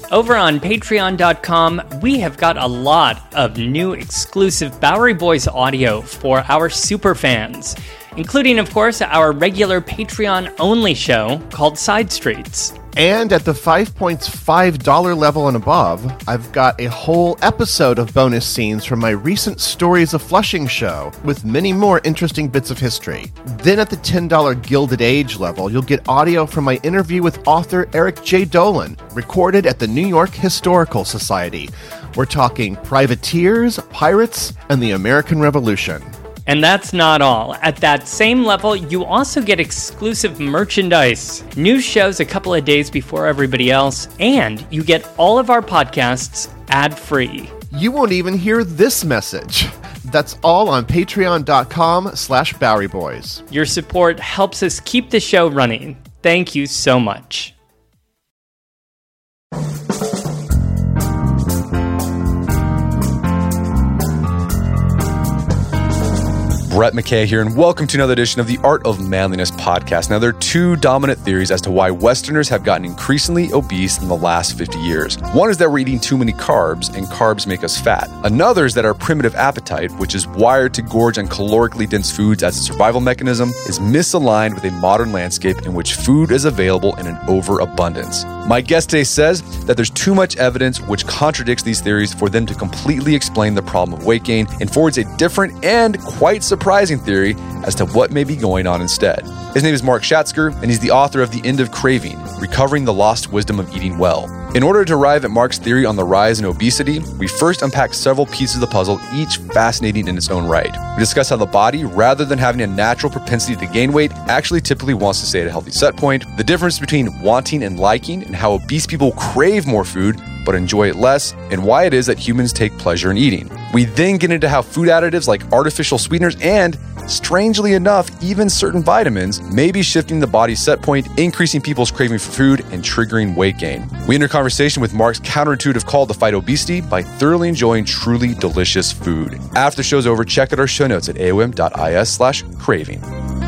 Over on patreon.com, we have got a lot of new exclusive Bowery Boys audio for our superfans, including, of course, our regular Patreon-only show called Side Streets. And at the $5.5 level and above, I've got a whole episode of bonus scenes from my recent Stories of Flushing show, with many more interesting bits of history. Then at the $10 Gilded Age level, you'll get audio from my interview with author Eric J. Dolan, recorded at the New York Historical Society. We're talking privateers, pirates, and the American Revolution. And that's not all. At that same level, you also get exclusive merchandise, new shows a couple of days before everybody else, and you get all of our podcasts ad-free. You won't even hear this message. That's all on patreon.com/BoweryBoys. Your support helps us keep the show running. Thank you so much. Brett McKay here, and welcome to another edition of the Art of Manliness podcast. Now, there are two dominant theories as to why Westerners have gotten increasingly obese in the last 50 years. One is that we're eating too many carbs, and carbs make us fat. Another is that our primitive appetite, which is wired to gorge on calorically dense foods as a survival mechanism, is misaligned with a modern landscape in which food is available in an overabundance. My guest today says that there's too much evidence which contradicts these theories for them to completely explain the problem of weight gain, and forwards a different and quite surprising theory as to what may be going on instead. His name is Mark Schatzker, and he's the author of The End of Craving, Recovering the Lost Wisdom of Eating Well. In order to arrive at Mark's theory on the rise in obesity, we first unpack several pieces of the puzzle, each fascinating in its own right. We discuss how the body, rather than having a natural propensity to gain weight, actually typically wants to stay at a healthy set point, the difference between wanting and liking, and how obese people crave more food but enjoy it less, and why it is that humans take pleasure in eating. We then get into how food additives like artificial sweeteners and, strangely enough, even certain vitamins may be shifting the body's set point, increasing people's craving for food and triggering weight gain. We enter conversation with Mark's counterintuitive call to fight obesity by thoroughly enjoying truly delicious food. After the show's over, check out our show notes at aom.is/craving.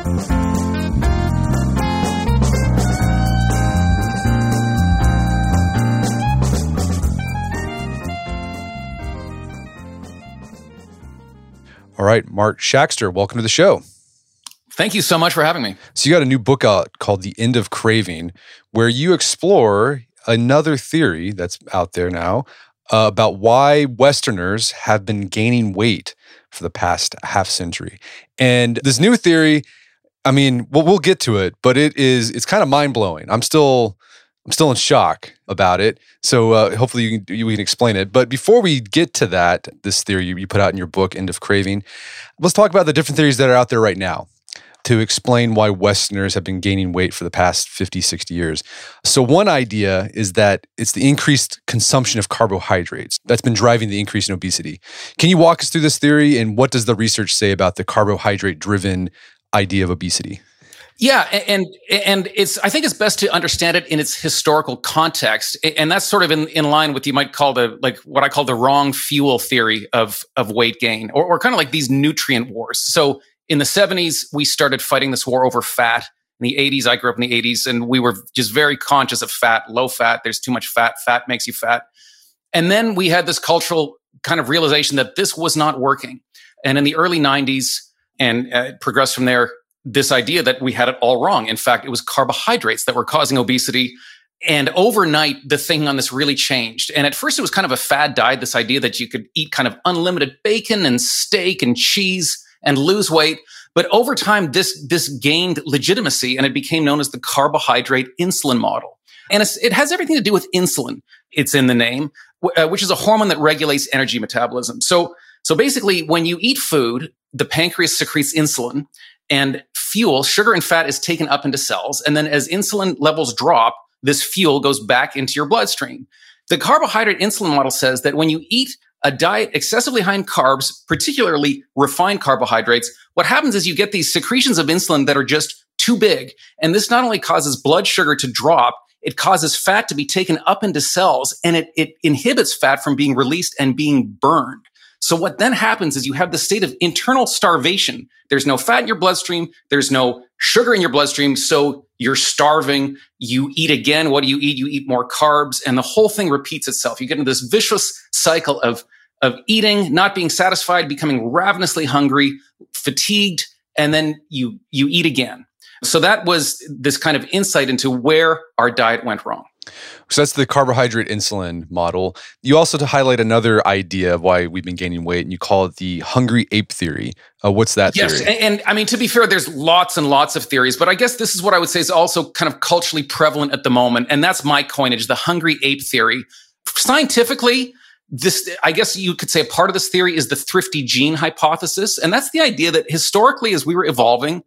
All right, Mark Schatzker, welcome to the show. Thank you so much for having me. So you got a new book out called The End of Craving, where you explore another theory that's out there now about why Westerners have been gaining weight for the past half century. And this new theory, I mean, we'll get to it, but it's kind of mind-blowing. I'm still in shock about it. So hopefully we can explain it. But before we get to that, this theory you put out in your book, End of Craving, let's talk about the different theories that are out there right now to explain why Westerners have been gaining weight for the past 50, 60 years. So one idea is that it's the increased consumption of carbohydrates that's been driving the increase in obesity. Can you walk us through this theory, and what does the research say about the carbohydrate-driven idea of obesity? Yeah, and I think it's best to understand it in its historical context, and that's sort of in line with you might call what I call the wrong fuel theory of weight gain, or kind of like these nutrient wars. So in the 70s, we started fighting this war over fat. In the 80s, I grew up in the 80s, and we were just very conscious of fat, low fat. There's too much fat. Fat makes you fat. And then we had this cultural kind of realization that this was not working. And in the early 90s, and it progressed from there, this idea that we had it all wrong. In fact, it was carbohydrates that were causing obesity. And overnight, the thinking on this really changed. And at first, it was kind of a fad diet, this idea that you could eat kind of unlimited bacon and steak and cheese and lose weight. But over time, this gained legitimacy, and it became known as the carbohydrate insulin model. And it has everything to do with insulin. It's in the name, which is a hormone that regulates energy metabolism. So basically, when you eat food, the pancreas secretes insulin, and fuel, sugar and fat, is taken up into cells. And then as insulin levels drop, this fuel goes back into your bloodstream. The carbohydrate insulin model says that when you eat a diet excessively high in carbs, particularly refined carbohydrates, what happens is you get these secretions of insulin that are just too big. And this not only causes blood sugar to drop, it causes fat to be taken up into cells, and it inhibits fat from being released and being burned. So what then happens is you have this state of internal starvation. There's no fat in your bloodstream. There's no sugar in your bloodstream. So you're starving. You eat again. What do? You eat more carbs. And the whole thing repeats itself. You get into this vicious cycle of eating, not being satisfied, becoming ravenously hungry, fatigued, and then you eat again. So that was this kind of insight into where our diet went wrong. So that's the carbohydrate insulin model. You also highlight another idea of why we've been gaining weight, and you call it the hungry ape theory. What's that theory? Yes, and I mean, to be fair, there's lots and lots of theories, but I guess this is what I would say is also kind of culturally prevalent at the moment, and that's my coinage, the hungry ape theory. Scientifically, I guess you could say a part of this theory is the thrifty gene hypothesis, and that's the idea that historically, as we were evolving,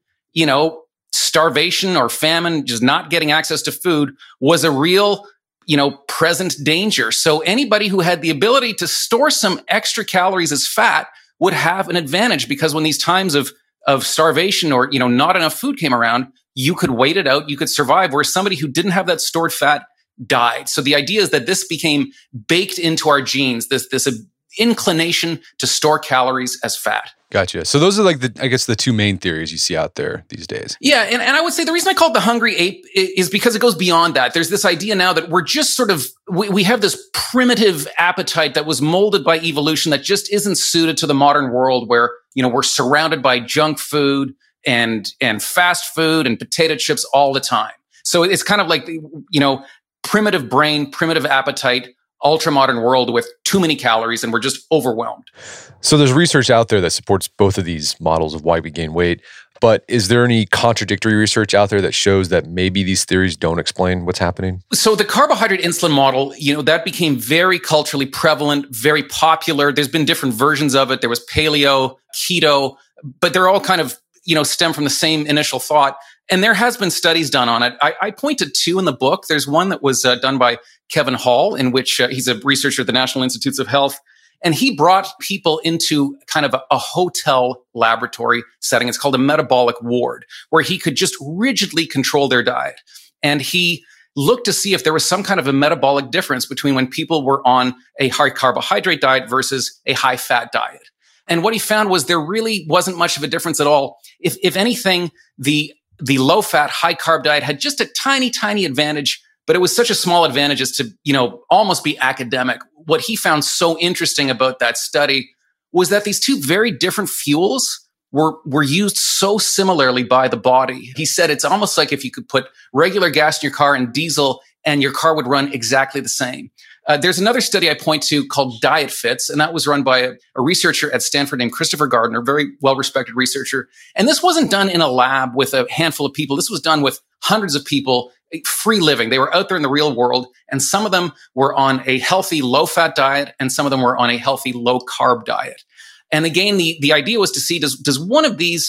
starvation or famine, just not getting access to food, was a real, present danger. So anybody who had the ability to store some extra calories as fat would have an advantage, because when these times of starvation or, not enough food came around, you could wait it out, you could survive, whereas somebody who didn't have that stored fat died. So the idea is that this became baked into our genes, this inclination to store calories as fat. Gotcha. So those are the two main theories you see out there these days. Yeah. And I would say the reason I call it the hungry ape is because it goes beyond that. There's this idea now that we're just sort of, we have this primitive appetite that was molded by evolution that just isn't suited to the modern world where, we're surrounded by junk food and fast food and potato chips all the time. So it's kind of like, primitive brain, primitive appetite, ultra-modern world with too many calories, and we're just overwhelmed. So there's research out there that supports both of these models of why we gain weight, but is there any contradictory research out there that shows that maybe these theories don't explain what's happening? So the carbohydrate insulin model, that became very culturally prevalent, very popular. There's been different versions of it. There was paleo, keto, but they're all kind of, stem from the same initial thought. And there has been studies done on it. I point to two in the book. There's one that was done by Kevin Hall, in which he's a researcher at the National Institutes of Health. And he brought people into kind of a hotel laboratory setting. It's called a metabolic ward, where he could just rigidly control their diet. And he looked to see if there was some kind of a metabolic difference between when people were on a high carbohydrate diet versus a high fat diet. And what he found was there really wasn't much of a difference at all. If anything, the low-fat, high-carb diet had just a tiny, tiny advantage, but it was such a small advantage as to, almost be academic. What he found so interesting about that study was that these two very different fuels were used so similarly by the body. He said it's almost like if you could put regular gas in your car and diesel, and your car would run exactly the same. There's another study I point to called Diet Fits, and that was run by a researcher at Stanford named Christopher Gardner, very well-respected researcher. And this wasn't done in a lab with a handful of people. This was done with hundreds of people, free living. They were out there in the real world, and some of them were on a healthy low-fat diet, and some of them were on a healthy low-carb diet. And again, the idea was to see, does one of these,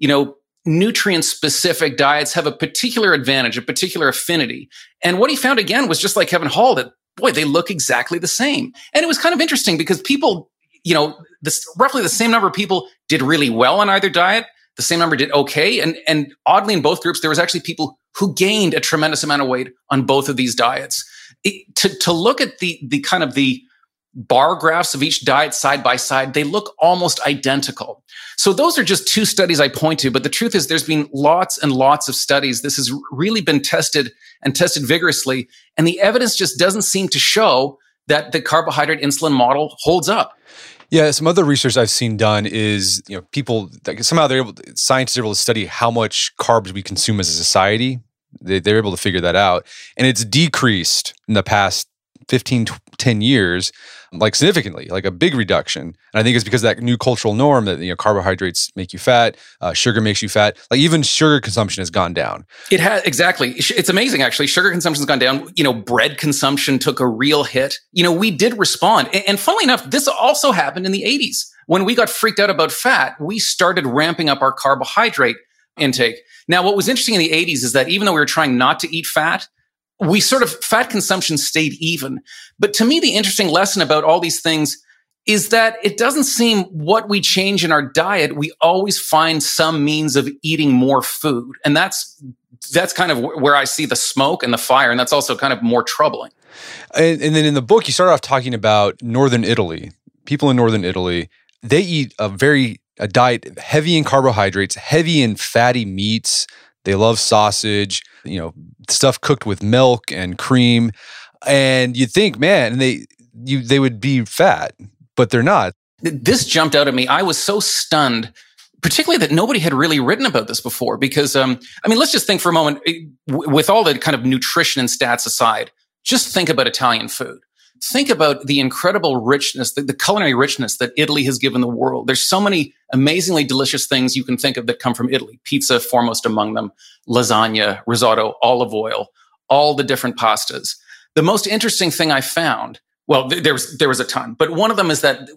nutrient-specific diets have a particular advantage, a particular affinity? And what he found, again, was just like Kevin Hall, that boy, they look exactly the same. And it was kind of interesting because people, roughly the same number of people did really well on either diet. The same number did okay. And oddly, in both groups, there was actually people who gained a tremendous amount of weight on both of these diets. To look at the kind of the bar graphs of each diet side by side, they look almost identical. So those are just two studies I point to. But the truth is there's been lots and lots of studies. This has really been tested and tested vigorously. And the evidence just doesn't seem to show that the carbohydrate insulin model holds up. Yeah, some other research I've seen done is, people, somehow scientists are able to study how much carbs we consume as a society. They're able to figure that out. And it's decreased in the past 15, 10 years, significantly, a big reduction. And I think it's because of that new cultural norm that, carbohydrates make you fat, sugar makes you fat. Even sugar consumption has gone down. It has, exactly. It's amazing, actually. Sugar consumption has gone down. Bread consumption took a real hit. We did respond. And funnily enough, this also happened in the 80s. When we got freaked out about fat, we started ramping up our carbohydrate intake. Now, what was interesting in the 80s is that even though we were trying not to eat fat, fat consumption stayed even. But to me, the interesting lesson about all these things is that it doesn't seem what we change in our diet, we always find some means of eating more food. And that's kind of where I see the smoke and the fire. And that's also kind of more troubling. And then in the book, you start off talking about Northern Italy. People in Northern Italy they eat a diet heavy in carbohydrates, heavy in fatty meats. They love sausage, stuff cooked with milk and cream. And you'd think, man, they would be fat, but they're not. This jumped out at me. I was so stunned, particularly that nobody had really written about this before. Because, let's just think for a moment, with all the kind of nutrition and stats aside, just think about Italian food. Think about the incredible richness, the culinary richness that Italy has given the world. There's so many amazingly delicious things you can think of that come from Italy. Pizza foremost among them, lasagna, risotto, olive oil, all the different pastas. The most interesting thing I found, well, there was a ton, but one of them is that,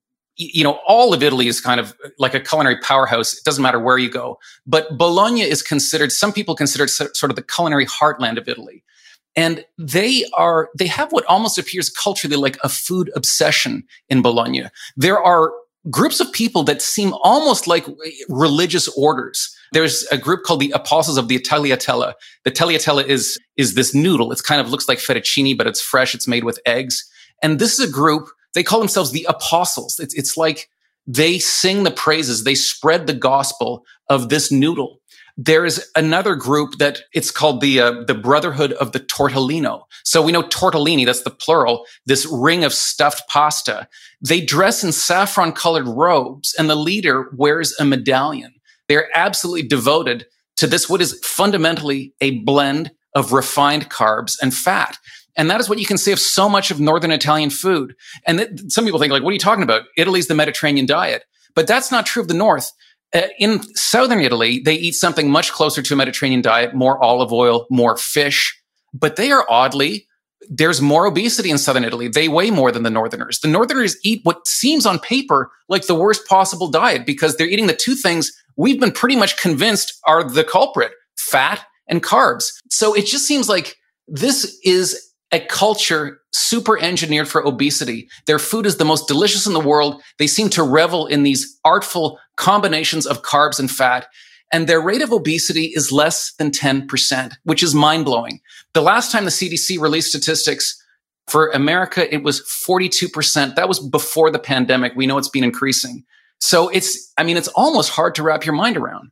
all of Italy is kind of like a culinary powerhouse. It doesn't matter where you go. But Bologna is some people consider it sort of the culinary heartland of Italy. And they have what almost appears culturally like a food obsession in Bologna. There are groups of people that seem almost like religious orders. There's a group called the Apostles of the Tagliatella. The tagliatella is this noodle. It kind of looks like fettuccine, but it's fresh. It's made with eggs. And this is a group, they call themselves the Apostles. It's like they sing the praises. They spread the gospel of this noodle. There is another group that it's called the Brotherhood of the Tortellino. So we know tortellini, that's the plural, this ring of stuffed pasta. They dress in saffron-colored robes, and the leader wears a medallion. They're absolutely devoted to this, what is fundamentally a blend of refined carbs and fat. And that is what you can say of so much of Northern Italian food. And some people think, like, what are you talking about? Italy's the Mediterranean diet. But that's not true of the North. In southern Italy, they eat something much closer to a Mediterranean diet, more olive oil, more fish. But they are there's more obesity in southern Italy. They weigh more than the Northerners. The Northerners eat what seems on paper like the worst possible diet because they're eating the two things we've been pretty much convinced are the culprit, fat and carbs. So it just seems like this is a culture super engineered for obesity. Their food is the most delicious in the world. They seem to revel in these artful combinations of carbs and fat. And their rate of obesity is less than 10%, which is mind-blowing. The last time the CDC released statistics for America, it was 42%. That was before the pandemic. We know it's been increasing. So it's almost hard to wrap your mind around.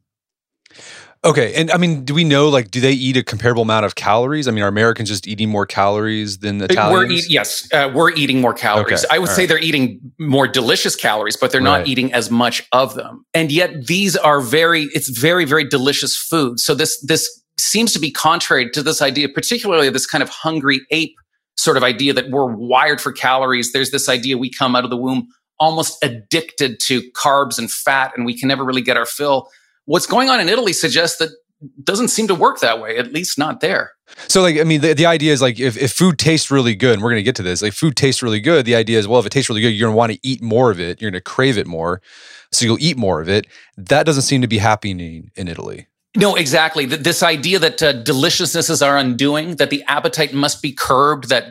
Okay. And do we know, do they eat a comparable amount of calories? Are Americans just eating more calories than Italians? Yes, we're eating more calories. Okay. I would say they're eating more delicious calories, but they're not eating as much of them. And yet these are it's very, very delicious food. So this seems to be contrary to this idea, particularly this kind of hungry ape sort of idea that we're wired for calories. There's this idea we come out of the womb almost addicted to carbs and fat, and we can never really get our fill. What's going on in Italy suggests that it doesn't seem to work that way, at least not there. So, the idea is, if food tastes really good, and we're going to get to this, food tastes really good, the idea is, well, if it tastes really good, you're going to want to eat more of it. You're going to crave it more. So you'll eat more of it. That doesn't seem to be happening in Italy. No, exactly. This idea that deliciousness is our undoing, that the appetite must be curbed, that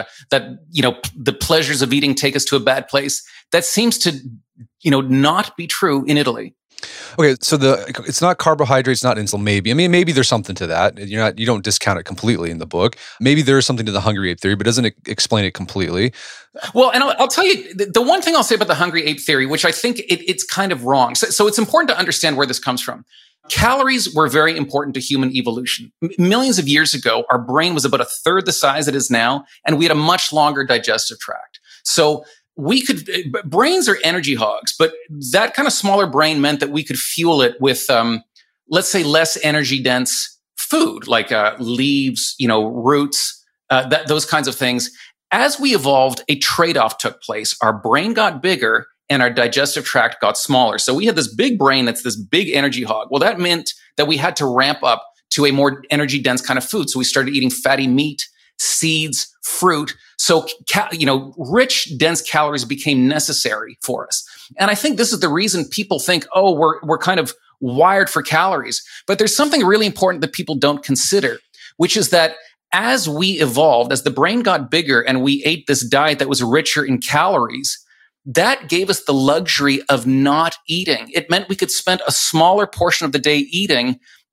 the pleasures of eating take us to a bad place, that seems to, not be true in Italy. Okay, so it's not carbohydrates, not insulin. Maybe there's something to that. You don't discount it completely in the book. Maybe there is something to the hungry ape theory, but doesn't explain it completely. Well, and I'll tell you the one thing I'll say about the hungry ape theory, which I think it's kind of wrong. So it's important to understand where this comes from. Calories were very important to human evolution. Millions of years ago, our brain was about a third the size it is now, and we had a much longer digestive tract. So brains are energy hogs, but that kind of smaller brain meant that we could fuel it with, let's say, less energy dense food, like leaves, roots, those kinds of things. As we evolved, a trade-off took place. Our brain got bigger and our digestive tract got smaller. So we had this big brain that's this big energy hog. Well, that meant that we had to ramp up to a more energy dense kind of food. So we started eating fatty meat, seeds, fruit. So, rich, dense calories became necessary for us. And I think this is the reason people think, we're kind of wired for calories. But there's something really important that people don't consider, which is that as we evolved, as the brain got bigger and we ate this diet that was richer in calories, that gave us the luxury of not eating. It meant we could spend a smaller portion of the day eating,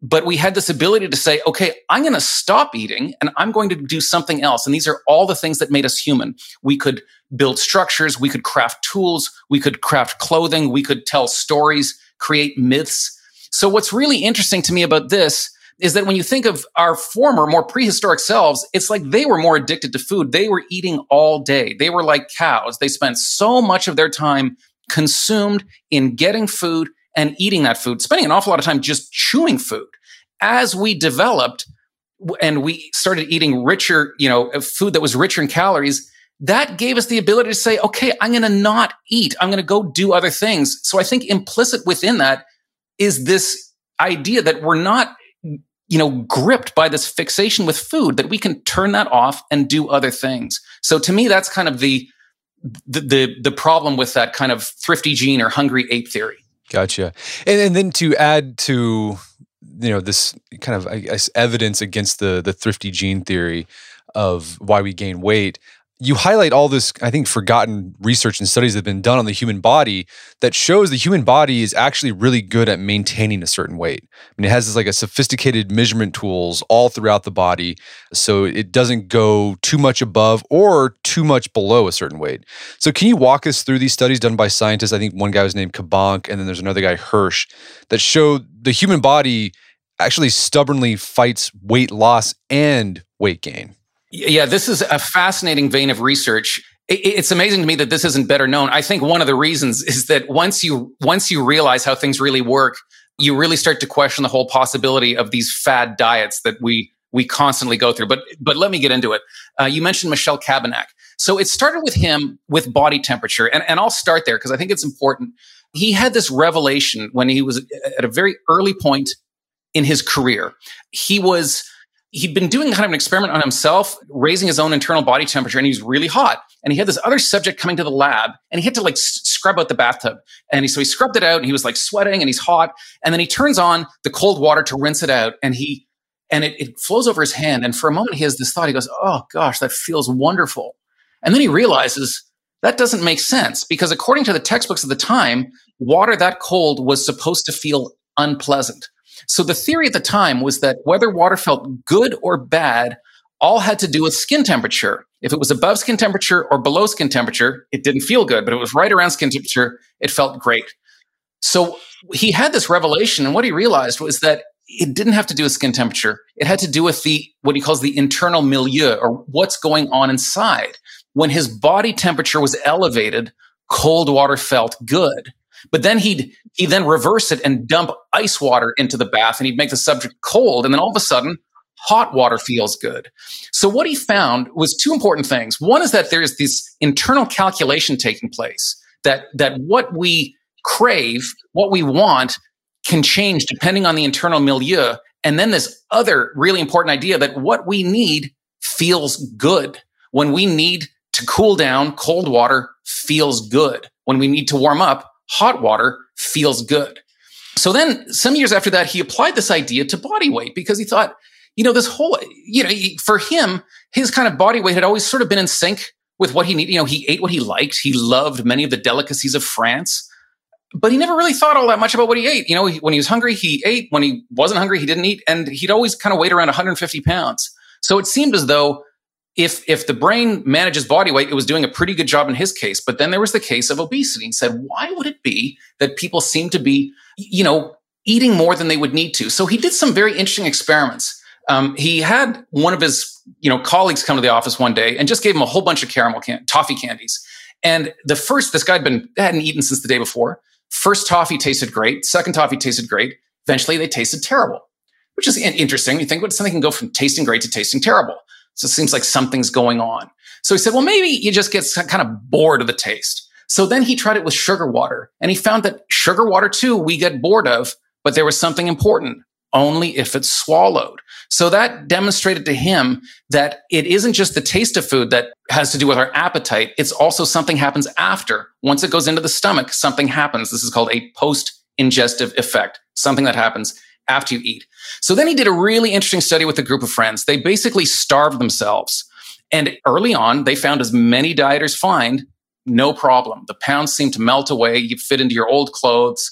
But we had this ability to say, okay, I'm going to stop eating and I'm going to do something else. And these are all the things that made us human. We could build structures. We could craft tools. We could craft clothing. We could tell stories, create myths. So what's really interesting to me about this is that when you think of our former, more prehistoric selves, it's like they were more addicted to food. They were eating all day. They were like cows. They spent so much of their time consumed in getting food and eating that food, spending an awful lot of time just chewing food. As we developed and we started eating richer, food that was richer in calories, that gave us the ability to say, okay, I'm going to not eat. I'm going to go do other things. So I think implicit within that is this idea that we're not, gripped by this fixation with food, that we can turn that off and do other things. So to me, that's kind of the problem with that kind of thrifty gene or hungry ape theory. Gotcha. And then to add to, this kind of, I guess, evidence against the thrifty gene theory of why we gain weight, you highlight all this, I think, forgotten research and studies that have been done on the human body that shows the human body is actually really good at maintaining a certain weight. I mean, it has this like a sophisticated measurement tools all throughout the body, so it doesn't go too much above or too much below a certain weight. So can you walk us through these studies done by scientists? I think one guy was named Kabank, and then there's another guy, Hirsch, that show the human body actually stubbornly fights weight loss and weight gain. Yeah, this is a fascinating vein of research. It's amazing to me that this isn't better known. I think one of the reasons is that once you realize how things really work, you really start to question the whole possibility of these fad diets that we constantly go through. But let me get into it. You mentioned Michel Cabanach. So it started with him with body temperature. And I'll start there because I think it's important. He had this revelation when he was at a very early point in his career. He'd been doing kind of an experiment on himself, raising his own internal body temperature, and he was really hot. And he had this other subject coming to the lab, and he had to like scrub out the bathtub. And so he scrubbed it out, and he was like sweating, and he's hot. And then he turns on the cold water to rinse it out, and it flows over his hand. And for a moment, he has this thought. He goes, "Oh gosh, that feels wonderful." And then he realizes that doesn't make sense because according to the textbooks of the time, water that cold was supposed to feel unpleasant. So the theory at the time was that whether water felt good or bad all had to do with skin temperature. If it was above skin temperature or below skin temperature, it didn't feel good, but if it was right around skin temperature, it felt great. So he had this revelation, and what he realized was that it didn't have to do with skin temperature. It had to do with what he calls the internal milieu, or what's going on inside. When his body temperature was elevated, cold water felt good. But then he'd then reverse it and dump ice water into the bath, and he'd make the subject cold. And then all of a sudden, hot water feels good. So what he found was two important things. One is that there is this internal calculation taking place, that what we crave, what we want, can change depending on the internal milieu. And then this other really important idea that what we need feels good. When we need to cool down, cold water feels good. When we need to warm up, hot water feels good. So then some years after that, he applied this idea to body weight because he thought, this whole, for him, his kind of body weight had always sort of been in sync with what he needed. He ate what he liked. He loved many of the delicacies of France, but he never really thought all that much about what he ate. When he was hungry, he ate. When he wasn't hungry, he didn't eat. And he'd always kind of weighed around 150 pounds. So it seemed as though if the brain manages body weight, it was doing a pretty good job in his case. But then there was the case of obesity. He said, why would it be that people seem to be, eating more than they would need to? So he did some very interesting experiments. He had one of his, colleagues come to the office one day and just gave him a whole bunch of toffee candies. And this guy hadn't eaten since the day before. First toffee tasted great. Second toffee tasted great. Eventually they tasted terrible, which is interesting. You think, well, something can go from tasting great to tasting terrible. So it seems like something's going on. So he said, well, maybe you just get kind of bored of the taste. So then he tried it with sugar water, and he found that sugar water too, we get bored of, but there was something important, only if it's swallowed. So that demonstrated to him that it isn't just the taste of food that has to do with our appetite. It's also something happens after. Once it goes into the stomach, something happens. This is called a post-ingestive effect, something that happens after you eat. So then he did a really interesting study with a group of friends. They basically starved themselves. And early on, they found, as many dieters find, no problem. The pounds seemed to melt away. You fit into your old clothes.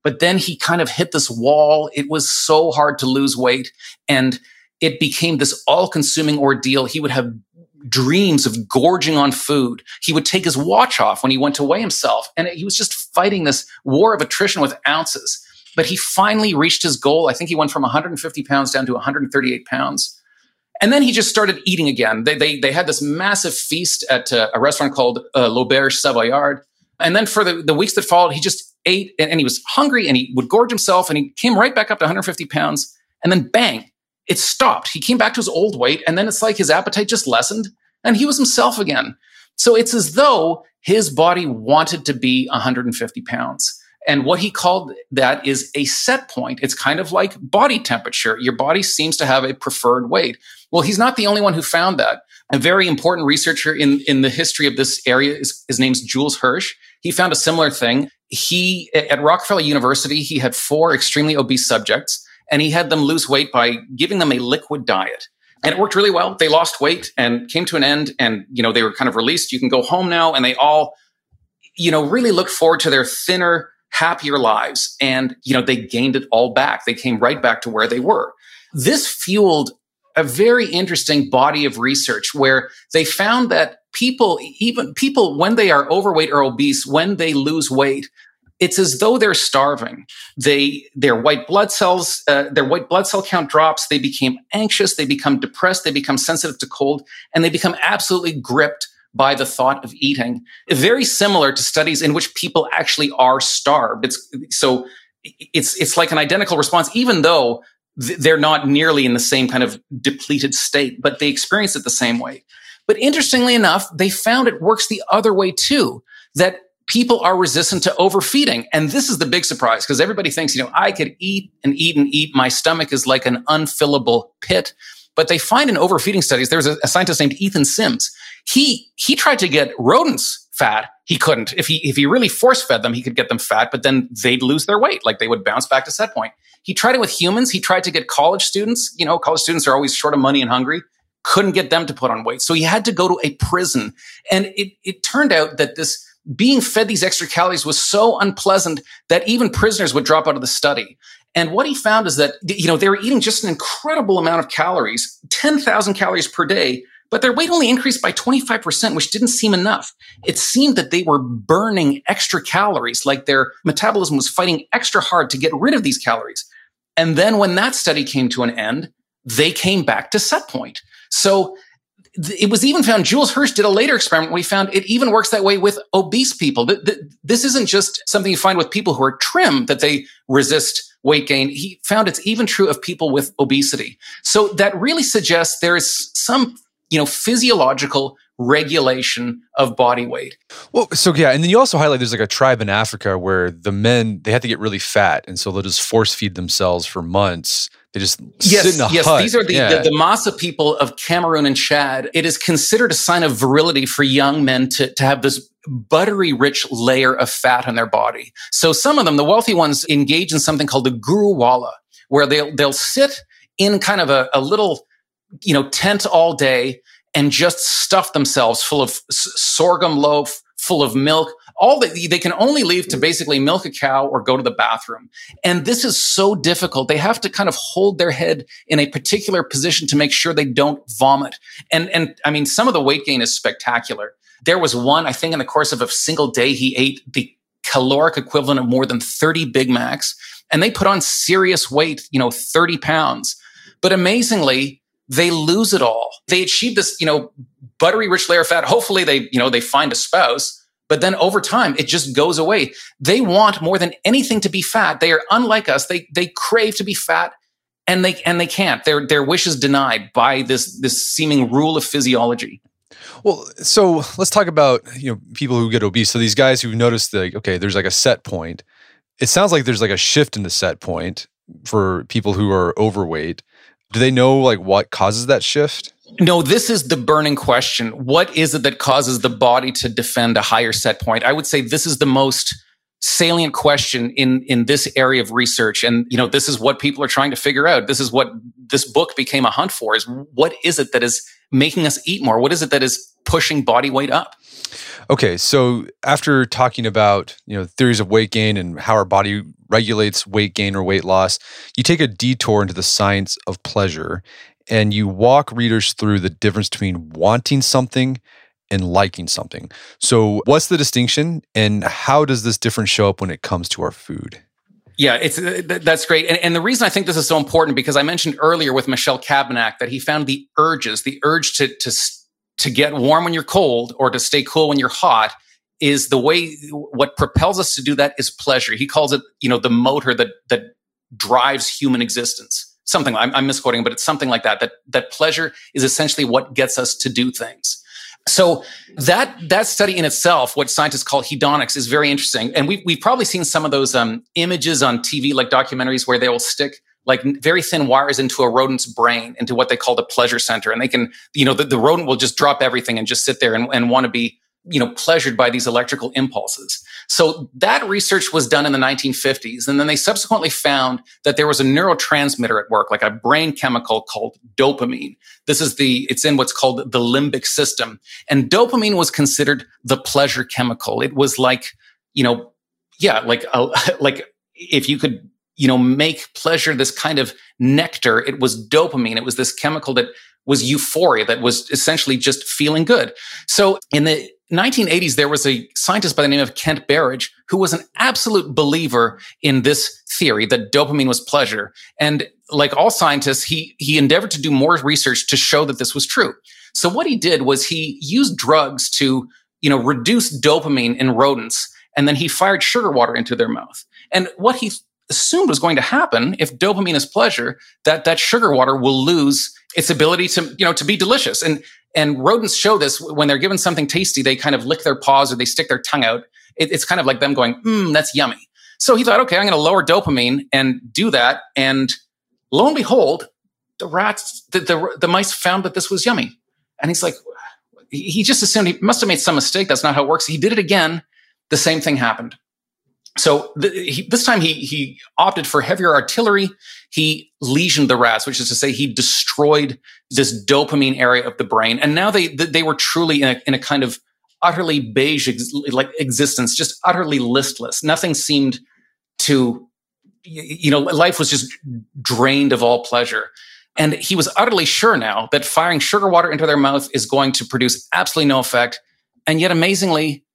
But then he kind of hit this wall. It was so hard to lose weight. And it became this all-consuming ordeal. He would have dreams of gorging on food. He would take his watch off when he went to weigh himself. And he was just fighting this war of attrition with ounces. But he finally reached his goal. I think he went from 150 pounds down to 138 pounds. And then he just started eating again. They had this massive feast at a restaurant called L'Auberge Savoyard. And then for the weeks that followed, he just ate and he was hungry and he would gorge himself and he came right back up to 150 pounds. And then bang, it stopped. He came back to his old weight. And then it's like his appetite just lessened and he was himself again. So it's as though his body wanted to be 150 pounds. And what he called that is a set point. It's kind of like body temperature. Your body seems to have a preferred weight. Well, he's not the only one who found that. A very important researcher in the history of this area, his name's Jules Hirsch. He found a similar thing. At Rockefeller University, he had 4 extremely obese subjects, and he had them lose weight by giving them a liquid diet. And it worked really well. They lost weight and came to an end, and they were kind of released. You can go home now, and they all, really looked forward to their thinner, happier lives. And, they gained it all back. They came right back to where they were. This fueled a very interesting body of research where they found that people, when they are overweight or obese, when they lose weight, it's as though they're starving. Their white blood cell count drops. They become anxious. They become depressed. They become sensitive to cold, and they become absolutely gripped by the thought of eating. Very similar to studies in which people actually are starved. It's like an identical response, even though they're not nearly in the same kind of depleted state, but they experience it the same way. But interestingly enough, they found it works the other way too, that people are resistant to overfeeding. And this is the big surprise, because everybody thinks, I could eat and eat and eat. My stomach is like an unfillable pit. But they find in overfeeding studies, there's a scientist named Ethan Sims. He tried to get rodents fat. He couldn't. If he really force fed them, he could get them fat, but then they'd lose their weight. Like they would bounce back to set point. He tried it with humans. He tried to get college students. College students are always short of money and hungry. Couldn't get them to put on weight. So he had to go to a prison. And it turned out that this being fed these extra calories was so unpleasant that even prisoners would drop out of the study. And what he found is that, they were eating just an incredible amount of calories, 10,000 calories per day, but their weight only increased by 25%, which didn't seem enough. It seemed that they were burning extra calories, like their metabolism was fighting extra hard to get rid of these calories. And then when that study came to an end, they came back to set point. So it was even found, Jules Hirsch did a later experiment where he found it even works that way with obese people. This isn't just something you find with people who are trim, that they resist weight gain. He found it's even true of people with obesity. So that really suggests there is some, physiological regulation of body weight. Well, so yeah, and then you also highlight there's like a tribe in Africa where the men, they have to get really fat, and so they'll just force feed themselves for months. They just sit in a hut. Yes, these are the Massa people of Cameroon and Chad. It is considered a sign of virility for young men to have this buttery rich layer of fat on their body. So some of them, the wealthy ones, engage in something called the guru wala, where they'll sit in kind of a little, tent all day and just stuff themselves full of sorghum loaf, full of milk. They can only leave to basically milk a cow or go to the bathroom. And this is so difficult. They have to kind of hold their head in a particular position to make sure they don't vomit. And I mean, some of the weight gain is spectacular. There was one, I think in the course of a single day, he ate the caloric equivalent of more than 30 Big Macs, and they put on serious weight, 30 pounds. But amazingly, they lose it all. They achieve this, buttery rich layer of fat. Hopefully they find a spouse. But then over time, it just goes away. They want more than anything to be fat. They are unlike us. They crave to be fat, and they can't. Their wish is denied by this seeming rule of physiology. Well, so let's talk about people who get obese. So these guys who notice there's like a set point. It sounds like there's like a shift in the set point for people who are overweight. Do they know like what causes that shift? No, this is the burning question. What is it that causes the body to defend a higher set point? I would say this is the most salient question in this area of research. And, this is what people are trying to figure out. This is what this book became a hunt for, is what is it that is making us eat more? What is it that is pushing body weight up? Okay, so after talking about, theories of weight gain and how our body regulates weight gain or weight loss, you take a detour into the science of pleasure and you walk readers through the difference between wanting something and liking something. So what's the distinction and how does this difference show up when it comes to our food? Yeah, that's great. And the reason I think this is so important, because I mentioned earlier with Michel Cabanach that he found the urge to get warm when you're cold or to stay cool when you're hot is the way, what propels us to do that is pleasure. He calls it, the motor that drives human existence. Something, I'm misquoting, but it's something like that pleasure is essentially what gets us to do things. So that study in itself, what scientists call hedonics, is very interesting. And we've probably seen some of those images on TV, like documentaries, where they will stick like very thin wires into a rodent's brain, into what they call the pleasure center. And they can, the rodent will just drop everything and just sit there and want to be, pleasured by these electrical impulses. So that research was done in the 1950s. And then they subsequently found that there was a neurotransmitter at work, like a brain chemical called dopamine. It's in what's called the limbic system. And dopamine was considered the pleasure chemical. It was like, like if you could, make pleasure this kind of nectar, it was dopamine. It was this chemical that was euphoria, that was essentially just feeling good. So in the 1980s, there was a scientist by the name of Kent Berridge who was an absolute believer in this theory that dopamine was pleasure. And like all scientists, he endeavored to do more research to show that this was true. So what he did was he used drugs to, reduce dopamine in rodents, and then he fired sugar water into their mouth. And what he assumed was going to happen, if dopamine is pleasure, that sugar water will lose its ability to be delicious. And rodents show this when they're given something tasty, they kind of lick their paws or they stick their tongue out. It's kind of like them going, that's yummy. So he thought, okay, I'm going to lower dopamine and do that. And lo and behold, the rats, the mice found that this was yummy. And he's like, he just assumed he must have made some mistake. That's not how it works. He did it again. The same thing happened. So this time he opted for heavier artillery. He lesioned the rats, which is to say he destroyed this dopamine area of the brain. And now they were truly in a kind of utterly beige existence, just utterly listless. Nothing seemed to, life was just drained of all pleasure. And he was utterly sure now that firing sugar water into their mouth is going to produce absolutely no effect. And yet amazingly,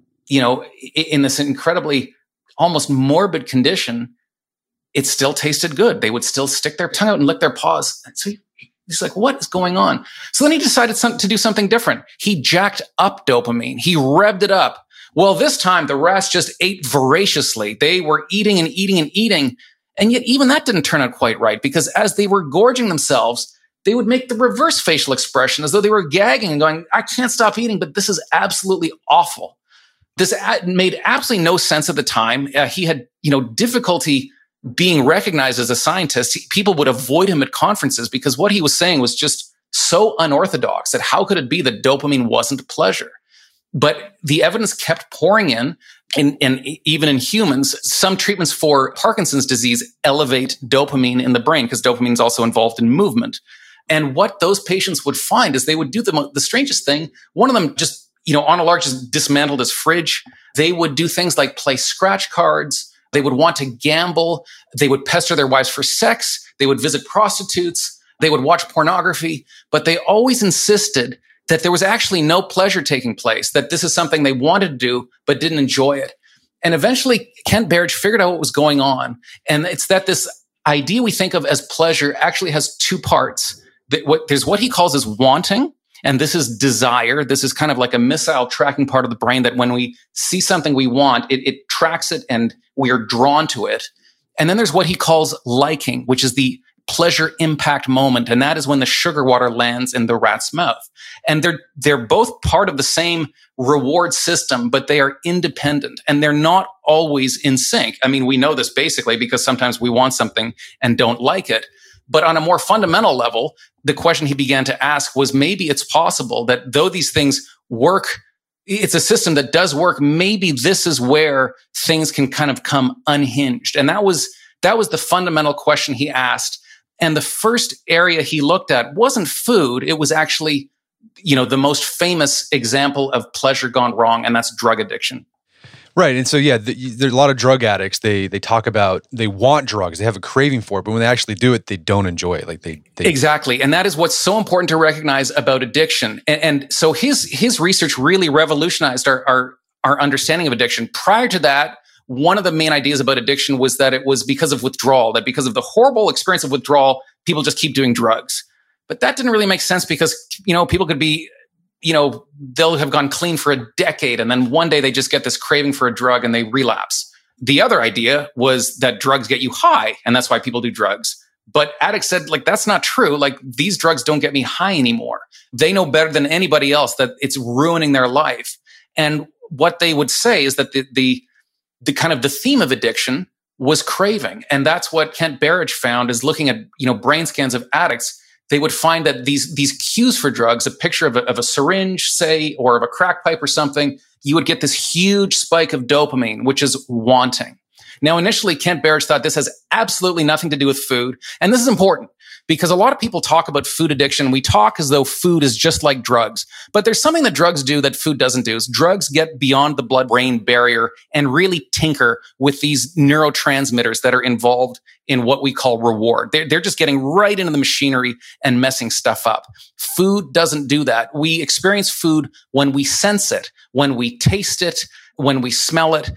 in this incredibly almost morbid condition, it still tasted good. They would still stick their tongue out and lick their paws. So he's like, what is going on? So then he decided to do something different. He jacked up dopamine. He revved it up. Well, this time the rats just ate voraciously. They were eating and eating and eating. And yet even that didn't turn out quite right, because as they were gorging themselves, they would make the reverse facial expression as though they were gagging and going, I can't stop eating, but this is absolutely awful. This made absolutely no sense at the time. He had, difficulty being recognized as a scientist. People would avoid him at conferences because what he was saying was just so unorthodox that how could it be that dopamine wasn't pleasure? But the evidence kept pouring in, and even in humans, some treatments for Parkinson's disease elevate dopamine in the brain because dopamine is also involved in movement. And what those patients would find is they would do the strangest thing. One of them just, on a large, just dismantled his fridge. They would do things like play scratch cards. They would want to gamble. They would pester their wives for sex. They would visit prostitutes. They would watch pornography. But they always insisted that there was actually no pleasure taking place, that this is something they wanted to do but didn't enjoy it. And eventually, Kent Berridge figured out what was going on. And it's that this idea we think of as pleasure actually has two parts. There's what he calls as wanting, and this is desire. This is kind of like a missile tracking part of the brain that when we see something we want, it tracks it and we are drawn to it. And then there's what he calls liking, which is the pleasure impact moment. And that is when the sugar water lands in the rat's mouth. And they're both part of the same reward system, but they are independent and they're not always in sync. I mean, we know this basically because sometimes we want something and don't like it. But on a more fundamental level, the question he began to ask was maybe it's possible that though these things work, it's a system that does work, maybe this is where things can kind of come unhinged. And that was the fundamental question he asked. And the first area he looked at wasn't food. It was actually the most famous example of pleasure gone wrong, and that's drug addiction. Right. And so, there's a lot of drug addicts. They talk about, they want drugs, they have a craving for it, but when they actually do it, they don't enjoy it. Like they Exactly. And that is what's so important to recognize about addiction. And so his research really revolutionized our understanding of addiction. Prior to that, one of the main ideas about addiction was that it was because of withdrawal, that because of the horrible experience of withdrawal, people just keep doing drugs. But that didn't really make sense because, people could be, they'll have gone clean for a decade and then one day they just get this craving for a drug and they relapse. The other idea was that drugs get you high and that's why people do drugs. But addicts said, that's not true. These drugs don't get me high anymore. They know better than anybody else that it's ruining their life. And what they would say is that the kind of the theme of addiction was craving. And that's what Kent Berridge found is looking at, brain scans of addicts. They would find that these cues for drugs, a picture of a syringe, say, or of a crack pipe or something, you would get this huge spike of dopamine, which is wanting. Now, initially, Kent Berridge thought this has absolutely nothing to do with food. And this is important because a lot of people talk about food addiction. We talk as though food is just like drugs. But there's something that drugs do that food doesn't do. Is drugs get beyond the blood-brain barrier and really tinker with these neurotransmitters that are involved in what we call reward. They're just getting right into the machinery and messing stuff up. Food doesn't do that. We experience food when we sense it, when we taste it, when we smell it.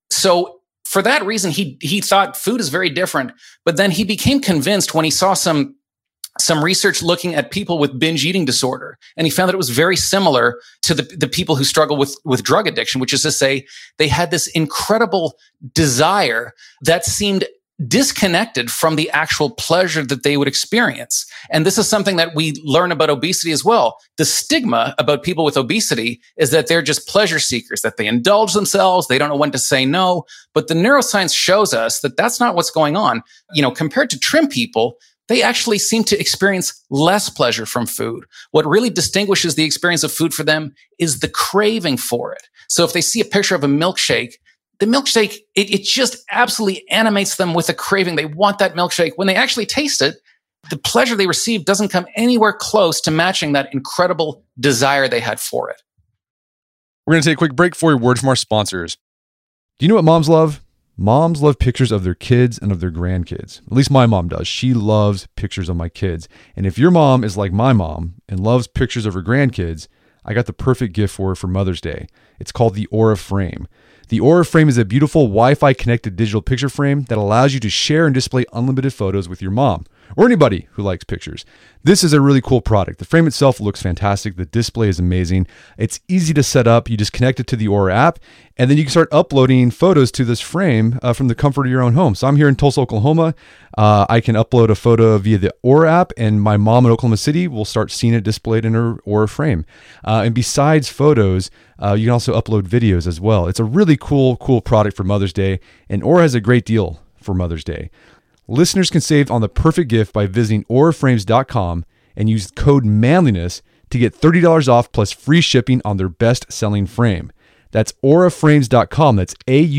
So for that reason, he thought food is very different. But then he became convinced when he saw some research looking at people with binge eating disorder. And he found that it was very similar to the people who struggle with drug addiction, which is to say they had this incredible desire that seemed disconnected from the actual pleasure that they would experience. And this is something that we learn about obesity as well. The stigma about people with obesity is that they're just pleasure seekers, that they indulge themselves, they don't know when to say no. But the neuroscience shows us that that's not what's going on. Compared to trim people, they actually seem to experience less pleasure from food. What really distinguishes the experience of food for them is the craving for it. So if they see a picture of a milkshake, the milkshake, it just absolutely animates them with a craving. They want that milkshake. When they actually taste it, the pleasure they receive doesn't come anywhere close to matching that incredible desire they had for it. We're going to take a quick break for a word from our sponsors. Do you know what moms love? Moms love pictures of their kids and of their grandkids. At least my mom does. She loves pictures of my kids. And if your mom is like my mom and loves pictures of her grandkids, I got the perfect gift for her for Mother's Day. It's called the Aura Frame. The Aura Frame is a beautiful Wi-Fi connected digital picture frame that allows you to share and display unlimited photos with your mom or anybody who likes pictures. This is a really cool product. The frame itself looks fantastic. The display is amazing. It's easy to set up. You just connect it to the Aura app, and then you can start uploading photos to this frame from the comfort of your own home. So I'm here in Tulsa, Oklahoma. I can upload a photo via the Aura app, and my mom in Oklahoma City will start seeing it displayed in her Aura frame. And besides photos, you can also upload videos as well. It's a really cool product for Mother's Day, and Aura has a great deal for Mother's Day. Listeners can save on the perfect gift by visiting auraframes.com and use code manliness to get $30 off plus free shipping on their best-selling frame. That's auraframes.com. That's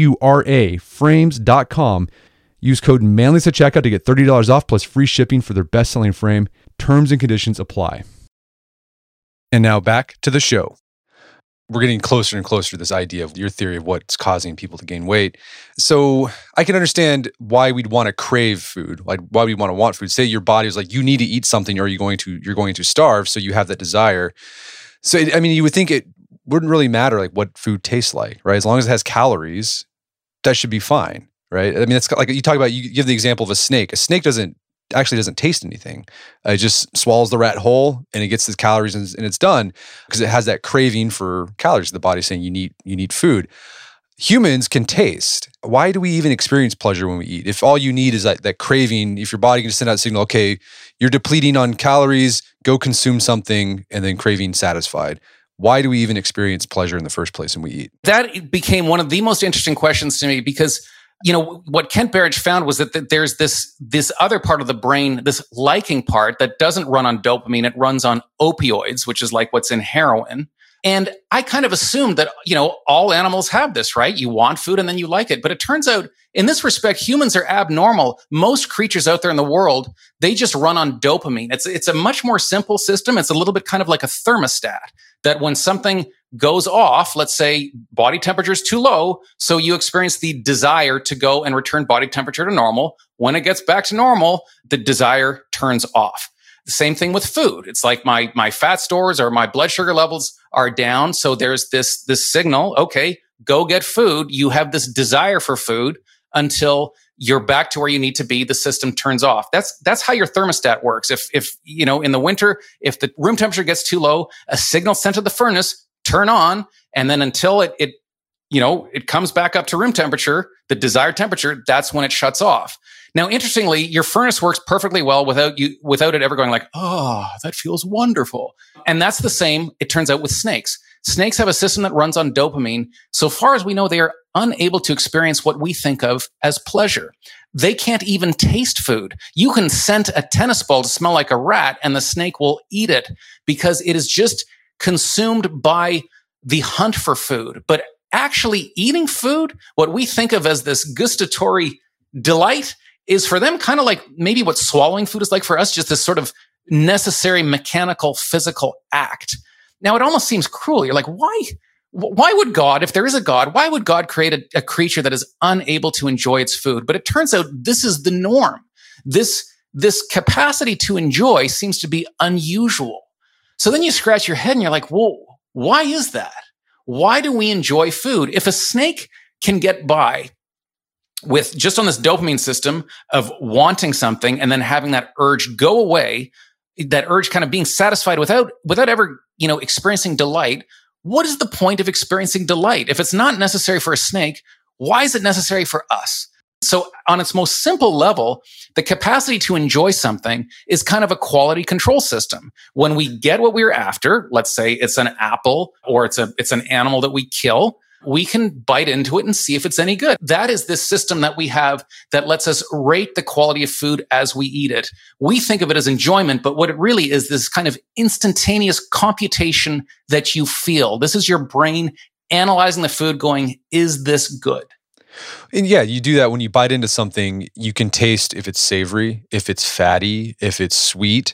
AURA frames.com. Use code manliness at checkout to get $30 off plus free shipping for their best-selling frame. Terms and conditions apply. And now back to the show. We're getting closer and closer to this idea of your theory of what's causing people to gain weight. So I can understand why we'd want to crave food, like why we want food. Say your body is like, you need to eat something or you're going to starve, so you have that desire. So, you would think it wouldn't really matter like what food tastes like, right? As long as it has calories, that should be fine, right? It's like you talk about, you give the example of a snake. A snake doesn't taste anything. It just swallows the rat whole and it gets its calories and it's done because it has that craving for calories. The body's saying you need food. Humans can taste. Why do we even experience pleasure when we eat? If all you need is that craving, if your body can just send out a signal, okay, you're depleting on calories, go consume something, and then craving satisfied. Why do we even experience pleasure in the first place when we eat? That became one of the most interesting questions to me because what Kent Berridge found was that there's this other part of the brain, this liking part that doesn't run on dopamine. It runs on opioids, which is like what's in heroin. And I kind of assumed that, all animals have this, right? You want food and then you like it. But it turns out in this respect, humans are abnormal. Most creatures out there in the world, they just run on dopamine. It's a much more simple system. It's a little bit kind of like a thermostat that when something goes off, let's say body temperature is too low, so you experience the desire to go and return body temperature to normal. When it gets back to normal, the desire turns off. The same thing with food. It's like my fat stores or my blood sugar levels are down. So there's this signal. Okay, go get food. You have this desire for food until you're back to where you need to be. The system turns off. That's how your thermostat works. If in the winter, if the room temperature gets too low, a signal sent to the furnace, turn on, and then until it comes back up to room temperature, the desired temperature, that's when it shuts off. Now, interestingly, your furnace works perfectly well without it ever going like, oh, that feels wonderful. And that's the same, it turns out, with snakes. Snakes have a system that runs on dopamine. So far as we know, they are unable to experience what we think of as pleasure. They can't even taste food. You can scent a tennis ball to smell like a rat, and the snake will eat it because it is just consumed by the hunt for food. But actually eating food, what we think of as this gustatory delight, is for them kind of like maybe what swallowing food is like for us, just this sort of necessary mechanical physical act. Now, it almost seems cruel. You're like, why would God, if there is a God, why would God create a creature that is unable to enjoy its food? But it turns out this is the norm. This capacity to enjoy seems to be unusual. So then you scratch your head and you're like, whoa, why is that? Why do we enjoy food? If a snake can get by with just on this dopamine system of wanting something and then having that urge go away, that urge kind of being satisfied without ever, experiencing delight, what is the point of experiencing delight? If it's not necessary for a snake, why is it necessary for us? So on its most simple level, the capacity to enjoy something is kind of a quality control system. When we get what we're after, let's say it's an apple or it's an animal that we kill, we can bite into it and see if it's any good. That is this system that we have that lets us rate the quality of food as we eat it. We think of it as enjoyment, but what it really is this kind of instantaneous computation that you feel. This is your brain analyzing the food going, is this good? And yeah, you do that when you bite into something, you can taste if it's savory, if it's fatty, if it's sweet.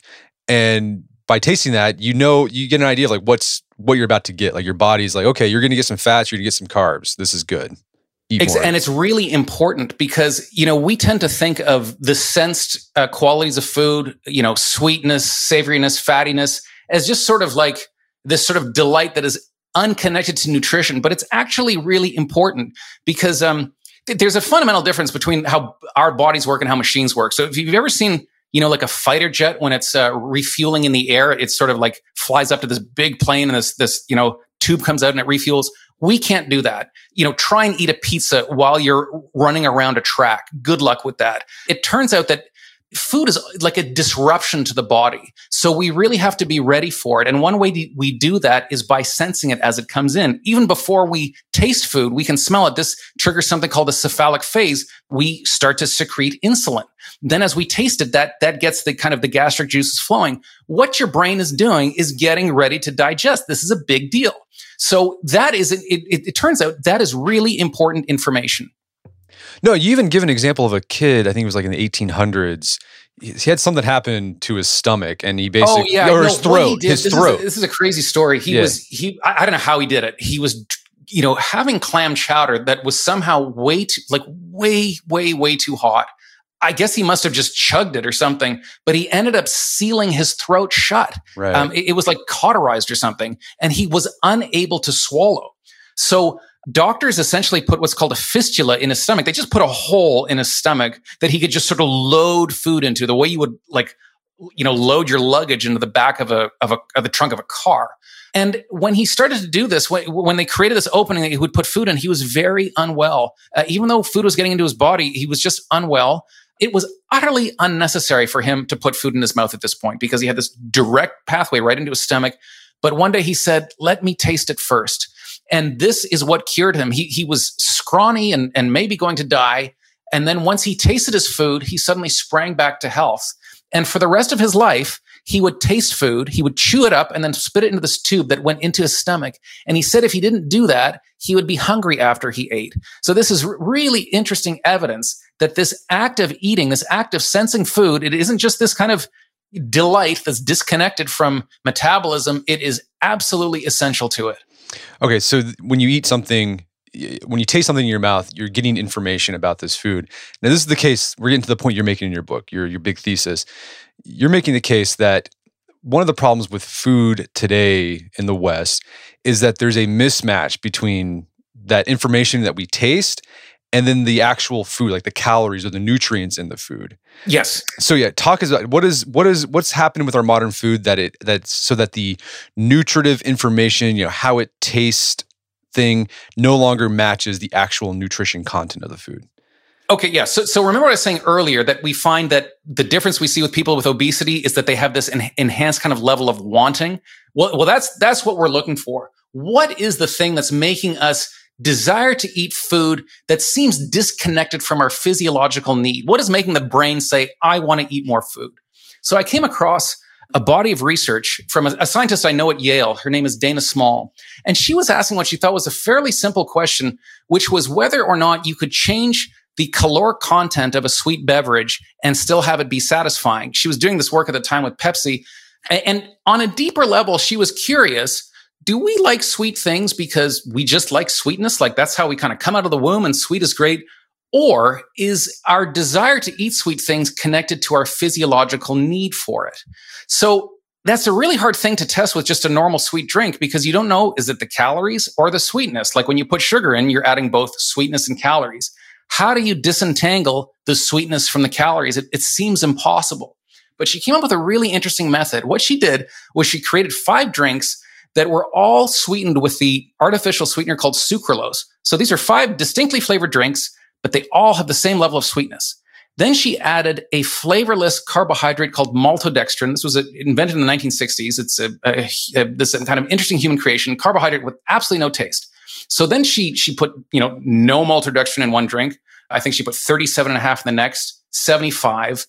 And by tasting that, you get an idea of like what you're about to get. Like your body's like, okay, you're going to get some fats, you're going to get some carbs. This is good. Eat more. And it's really important because, we tend to think of the sensed qualities of food, sweetness, savoriness, fattiness, as just sort of like this sort of delight that is unconnected to nutrition. But it's actually really important because there's a fundamental difference between how our bodies work and how machines work. So if you've ever seen like a fighter jet, when it's refueling in the air, it sort of like flies up to this big plane and this tube comes out and it refuels. We can't do that. Try and eat a pizza while you're running around a track. Good luck with that. It turns out that food is like a disruption to the body. So we really have to be ready for it. And one way we do that is by sensing it as it comes in. Even before we taste food, we can smell it. This triggers something called the cephalic phase. We start to secrete insulin. Then as we taste it, that gets the kind of the gastric juices flowing. What your brain is doing is getting ready to digest. This is a big deal. So that is, it turns out that is really important information. No, you even give an example of a kid, I think it was like in the 1800s. He had something happen to his stomach and he basically, his throat. This is a crazy story. I don't know how he did it. He was, having clam chowder that was somehow way, way too hot. I guess he must have just chugged it or something, but he ended up sealing his throat shut. Right. It was like cauterized or something, and he was unable to swallow. So doctors essentially put what's called a fistula in his stomach. They just put a hole in his stomach that he could just sort of load food into, the way you would load your luggage into the back of the trunk of a car. And when he started to do this, when they created this opening that he would put food in, he was very unwell. Even though food was getting into his body, he was just unwell. It was utterly unnecessary for him to put food in his mouth at this point because he had this direct pathway right into his stomach. But one day he said, let me taste it first. And this is what cured him. He was scrawny and maybe going to die. And then once he tasted his food, he suddenly sprang back to health. And for the rest of his life, he would taste food, he would chew it up and then spit it into this tube that went into his stomach. And he said if he didn't do that, he would be hungry after he ate. So this is really interesting evidence that this act of eating, this act of sensing food, it isn't just this kind of delight that's disconnected from metabolism. It is absolutely essential to it. Okay, so when you eat something, when you taste something in your mouth, you're getting information about this food. Now, this is the case, we're getting to the point you're making in your book, your big thesis. You're making the case that one of the problems with food today in the West is that there's a mismatch between that information that we taste and then the actual food, like the calories or the nutrients in the food. Yes. So yeah, talk about what's happening with our modern food so that the nutritive information, how it tastes thing no longer matches the actual nutrition content of the food. Okay, yeah. So remember what I was saying earlier, that we find that the difference we see with people with obesity is that they have this enhanced kind of level of wanting. Well, that's what we're looking for. What is the thing that's making us desire to eat food that seems disconnected from our physiological need? What is making the brain say, I want to eat more food? So I came across a body of research from a scientist I know at Yale. Her name is Dana Small. And she was asking what she thought was a fairly simple question, which was whether or not you could change the caloric content of a sweet beverage and still have it be satisfying. She was doing this work at the time with Pepsi. And on a deeper level, she was curious, do we like sweet things because we just like sweetness? Like that's how we kind of come out of the womb and sweet is great. Or is our desire to eat sweet things connected to our physiological need for it? So that's a really hard thing to test with just a normal sweet drink because you don't know, is it the calories or the sweetness? Like when you put sugar in, you're adding both sweetness and calories. How do you disentangle the sweetness from the calories? It seems impossible. But she came up with a really interesting method. What she did was she created 5 drinks that were all sweetened with the artificial sweetener called sucralose. So these are 5 distinctly flavored drinks, but they all have the same level of sweetness. Then she added a flavorless carbohydrate called maltodextrin. This was invented in the 1960s. It's this kind of interesting human creation, carbohydrate with absolutely no taste. So then she put, no maltodextrin in one drink. I think she put 37.5 in the next, 75,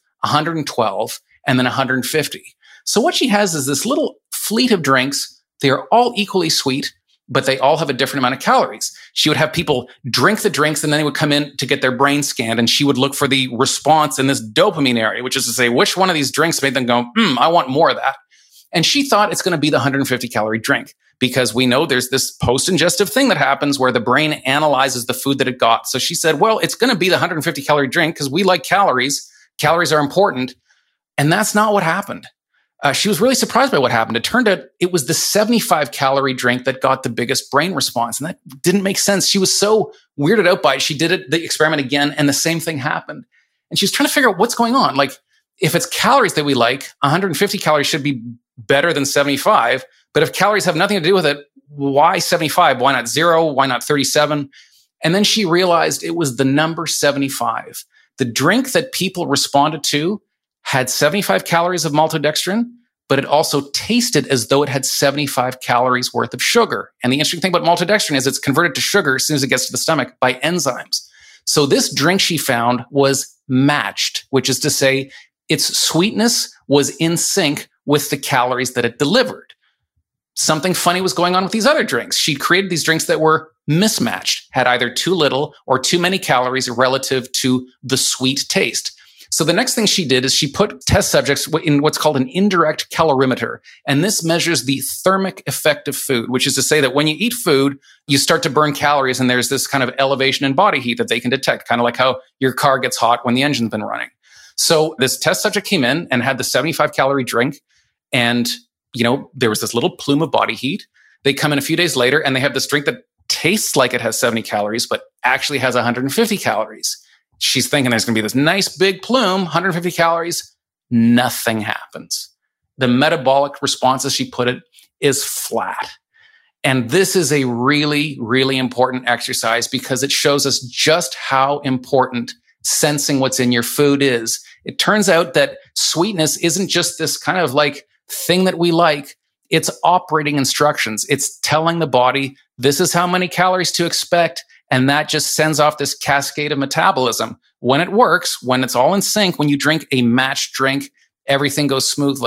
112, and then 150. So what she has is this little fleet of drinks. They are all equally sweet, but they all have a different amount of calories. She would have people drink the drinks and then they would come in to get their brain scanned and she would look for the response in this dopamine area, which is to say which one of these drinks made them go, I want more of that. And she thought it's going to be the 150 calorie drink because we know there's this post-ingestive thing that happens where the brain analyzes the food that it got. So she said, well, it's going to be the 150 calorie drink because we like calories. Calories are important. And that's not what happened. She was really surprised by what happened. It turned out it was the 75 calorie drink that got the biggest brain response. And that didn't make sense. She was so weirded out by it. She did the experiment again and the same thing happened. And she was trying to figure out what's going on. Like if it's calories that we like, 150 calories should be better than 75. But if calories have nothing to do with it, why 75? Why not 0? Why not 37? And then she realized it was the number 75. The drink that people responded to had 75 calories of maltodextrin, but it also tasted as though it had 75 calories worth of sugar. And the interesting thing about maltodextrin is it's converted to sugar as soon as it gets to the stomach by enzymes. So this drink she found was matched, which is to say its sweetness was in sync with the calories that it delivered. Something funny was going on with these other drinks. She created these drinks that were mismatched, had either too little or too many calories relative to the sweet taste. So the next thing she did is she put test subjects in what's called an indirect calorimeter. And this measures the thermic effect of food, which is to say that when you eat food, you start to burn calories and there's this kind of elevation in body heat that they can detect, kind of like how your car gets hot when the engine's been running. So this test subject came in and had the 75 calorie drink. And, there was this little plume of body heat. They come in a few days later and they have this drink that tastes like it has 70 calories, but actually has 150 calories. She's thinking there's going to be this nice big plume, 150 calories. Nothing happens. The metabolic response, as she put it, is flat. And this is a really, really important exercise because it shows us just how important sensing what's in your food is. It turns out that sweetness isn't just this kind of like thing that we like. It's operating instructions. It's telling the body, this is how many calories to expect. And that just sends off this cascade of metabolism. When it works, when it's all in sync, when you drink a matched drink, everything goes smoothly.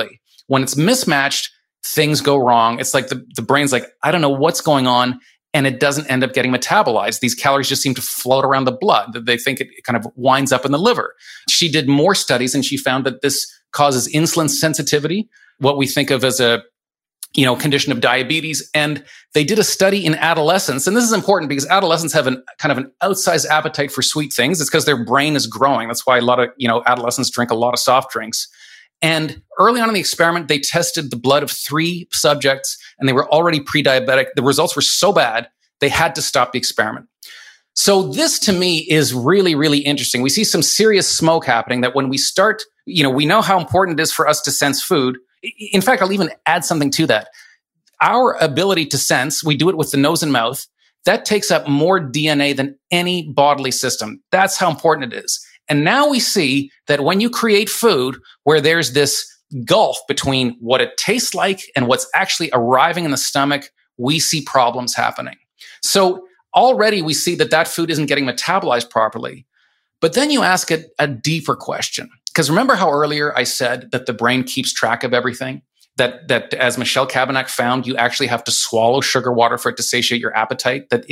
When it's mismatched, things go wrong. It's like the brain's like, I don't know what's going on. And it doesn't end up getting metabolized. These calories just seem to float around the blood. They think it kind of winds up in the liver. She did more studies and she found that this causes insulin sensitivity, what we think of as a condition of diabetes. And they did a study in adolescents. And this is important because adolescents have an outsized appetite for sweet things. It's because their brain is growing. That's why a lot of, adolescents drink a lot of soft drinks. And early on in the experiment, they tested the blood of 3 subjects and they were already pre-diabetic. The results were so bad, they had to stop the experiment. So this to me is really, really interesting. We see some serious smoke happening that when we start, we know how important it is for us to sense food. In fact, I'll even add something to that. Our ability to sense, we do it with the nose and mouth. That takes up more DNA than any bodily system. That's how important it is. And now we see that when you create food where there's this gulf between what it tastes like and what's actually arriving in the stomach, we see problems happening. So already we see that food isn't getting metabolized properly. But then you ask a deeper question. Because remember how earlier I said that the brain keeps track of everything? That as Michelle Cabanach found, you actually have to swallow sugar water for it to satiate your appetite. That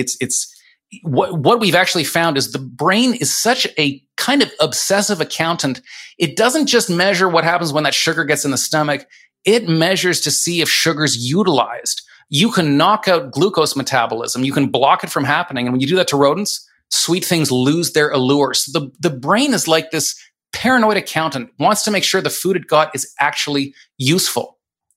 what we've actually found is the brain is such a kind of obsessive accountant. It doesn't just measure what happens when that sugar gets in the stomach. It measures to see if sugar's utilized. You can knock out glucose metabolism. You can block it from happening. And when you do that to rodents, sweet things lose their allure. So the brain is like this paranoid accountant, wants to make sure the food it got is actually useful.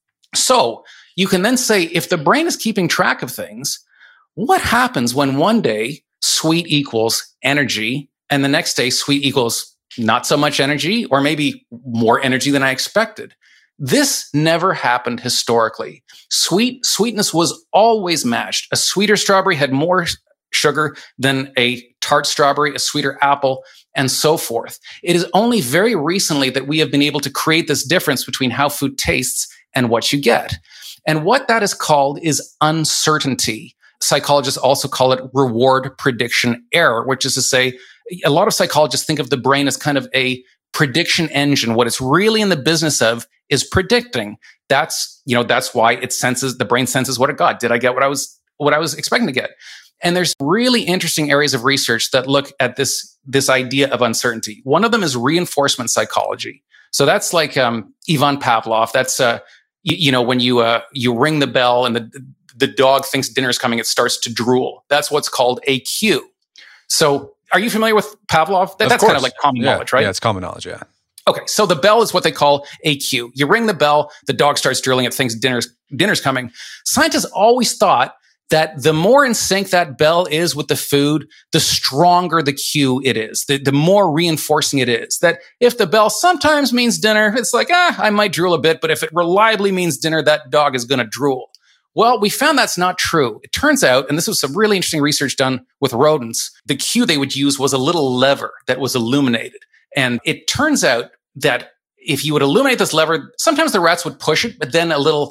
So you can then say, if the brain is keeping track of things, what happens when one day sweet equals energy and the next day sweet equals not so much energy or maybe more energy than I expected? This never happened historically. Sweetness was always matched. A sweeter strawberry had more sugar than a tart strawberry, a sweeter apple, and so forth. It is only very recently that we have been able to create this difference between how food tastes and what you get. And what that is called is uncertainty. Psychologists also call it reward prediction error, which is to say, a lot of psychologists think of the brain as kind of a prediction engine. What it's really in the business of is predicting. That's why the brain senses what it got. Did I get what I was expecting to get? And there's really interesting areas of research that look at this idea of uncertainty. One of them is reinforcement psychology. So that's like Ivan Pavlov. That's when you ring the bell and the dog thinks dinner's coming, it starts to drool. That's what's called a cue. So are you familiar with Pavlov? That's kind of like common knowledge, right? Yeah, it's common knowledge, yeah. Okay, so the bell is what they call a cue. You ring the bell, the dog starts drooling, it thinks dinner's coming. Scientists always thought that the more in sync that bell is with the food, the stronger the cue it is, the more reinforcing it is. That if the bell sometimes means dinner, it's like, I might drool a bit, but if it reliably means dinner, that dog is going to drool. Well, we found that's not true. It turns out, and this was some really interesting research done with rodents, the cue they would use was a little lever that was illuminated. And it turns out that if you would illuminate this lever, sometimes the rats would push it, but then a little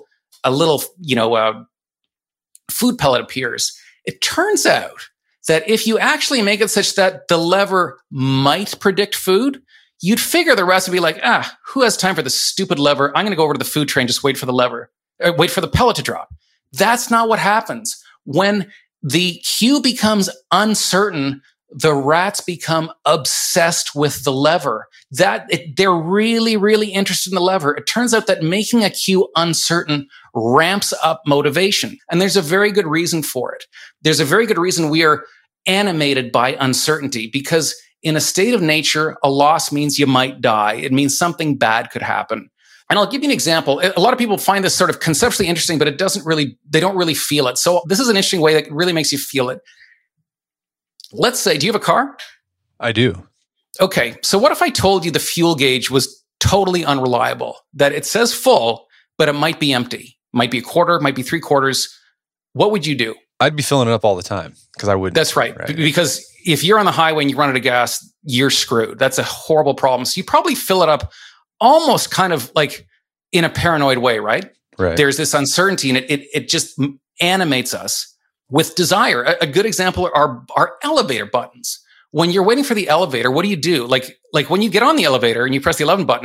food pellet appears. It turns out that if you actually make it such that the lever might predict food, you'd figure the rest would be like, who has time for this stupid lever? I'm going to go over to the food tray and just wait for the pellet to drop. That's not what happens. When the cue becomes uncertain, the rats become obsessed with the lever. They're really, really interested in the lever. It turns out that making a cue uncertain ramps up motivation. And there's a very good reason for it. There's a very good reason we are animated by uncertainty, because in a state of nature, a loss means you might die. It means something bad could happen. And I'll give you an example. A lot of people find this sort of conceptually interesting, but they don't really feel it. So this is an interesting way that really makes you feel it. Let's say, do you have a car? I do. Okay. So what if I told you the fuel gauge was totally unreliable, that it says full, but it might be empty, might be a quarter, might be 3/4. What would you do? I'd be filling it up all the time because I wouldn't. That's right. Because if you're on the highway and you run out of gas, you're screwed. That's a horrible problem. So you probably fill it up almost kind of like in a paranoid way, right? Right. There's this uncertainty and it just animates us with desire. A good example are elevator buttons. When you're waiting for the elevator, what do? Like when you get on the elevator and you press the 11 button,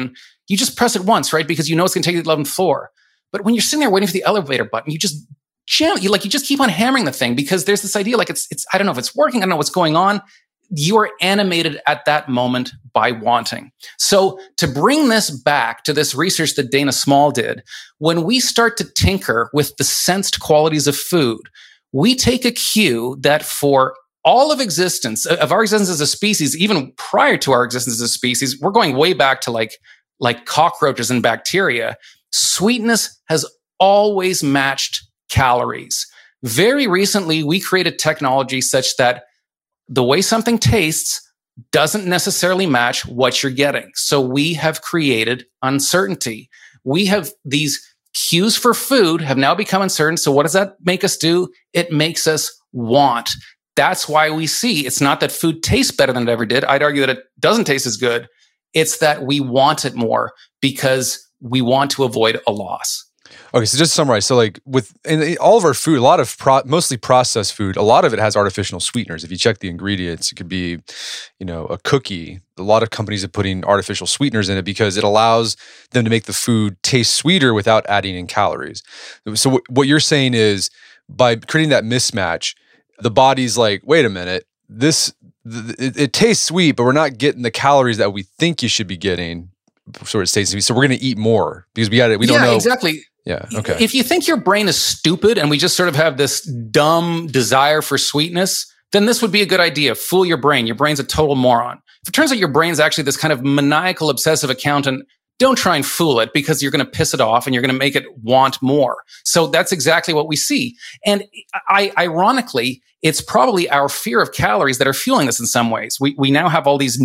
you just press it once, right? Because you know it's going to take you to the 11th floor. But when you're sitting there waiting for the elevator button, you just you just keep on hammering the thing because there's this idea like it's I don't know if it's working. I don't know what's going on. You are animated at that moment by wanting. So to bring this back to this research that Dana Small did, when we start to tinker with the sensed qualities of food, we take a cue that for all of existence, of our existence as a species, even prior to our existence as a species, we're going way back to like cockroaches and bacteria. Sweetness has always matched calories. Very recently, we created technology such that the way something tastes doesn't necessarily match what you're getting. So we have created uncertainty. We have these cues for food have now become uncertain. So what does that make us do? It makes us want. That's why we see it's not that food tastes better than it ever did. I'd argue that it doesn't taste as good. It's that we want it more because we want to avoid a loss. Okay, so just to summarize, so like in all of our food, a lot of mostly processed food, a lot of it has artificial sweeteners. If you check the ingredients, it could be, a cookie. A lot of companies are putting artificial sweeteners in it because it allows them to make the food taste sweeter without adding in calories. So what you're saying is by creating that mismatch, the body's like, wait a minute, it tastes sweet, but we're not getting the calories that we think you should be getting. So it tastes sweet. So we're going to eat more because we don't know. Yeah, exactly. Yeah. Okay. If you think your brain is stupid and we just sort of have this dumb desire for sweetness, then this would be a good idea. Fool your brain. Your brain's a total moron. If it turns out your brain's actually this kind of maniacal, obsessive accountant, don't try and fool it because you're going to piss it off and you're going to make it want more. So that's exactly what we see. And ironically, it's probably our fear of calories that are fueling this in some ways. We now have all these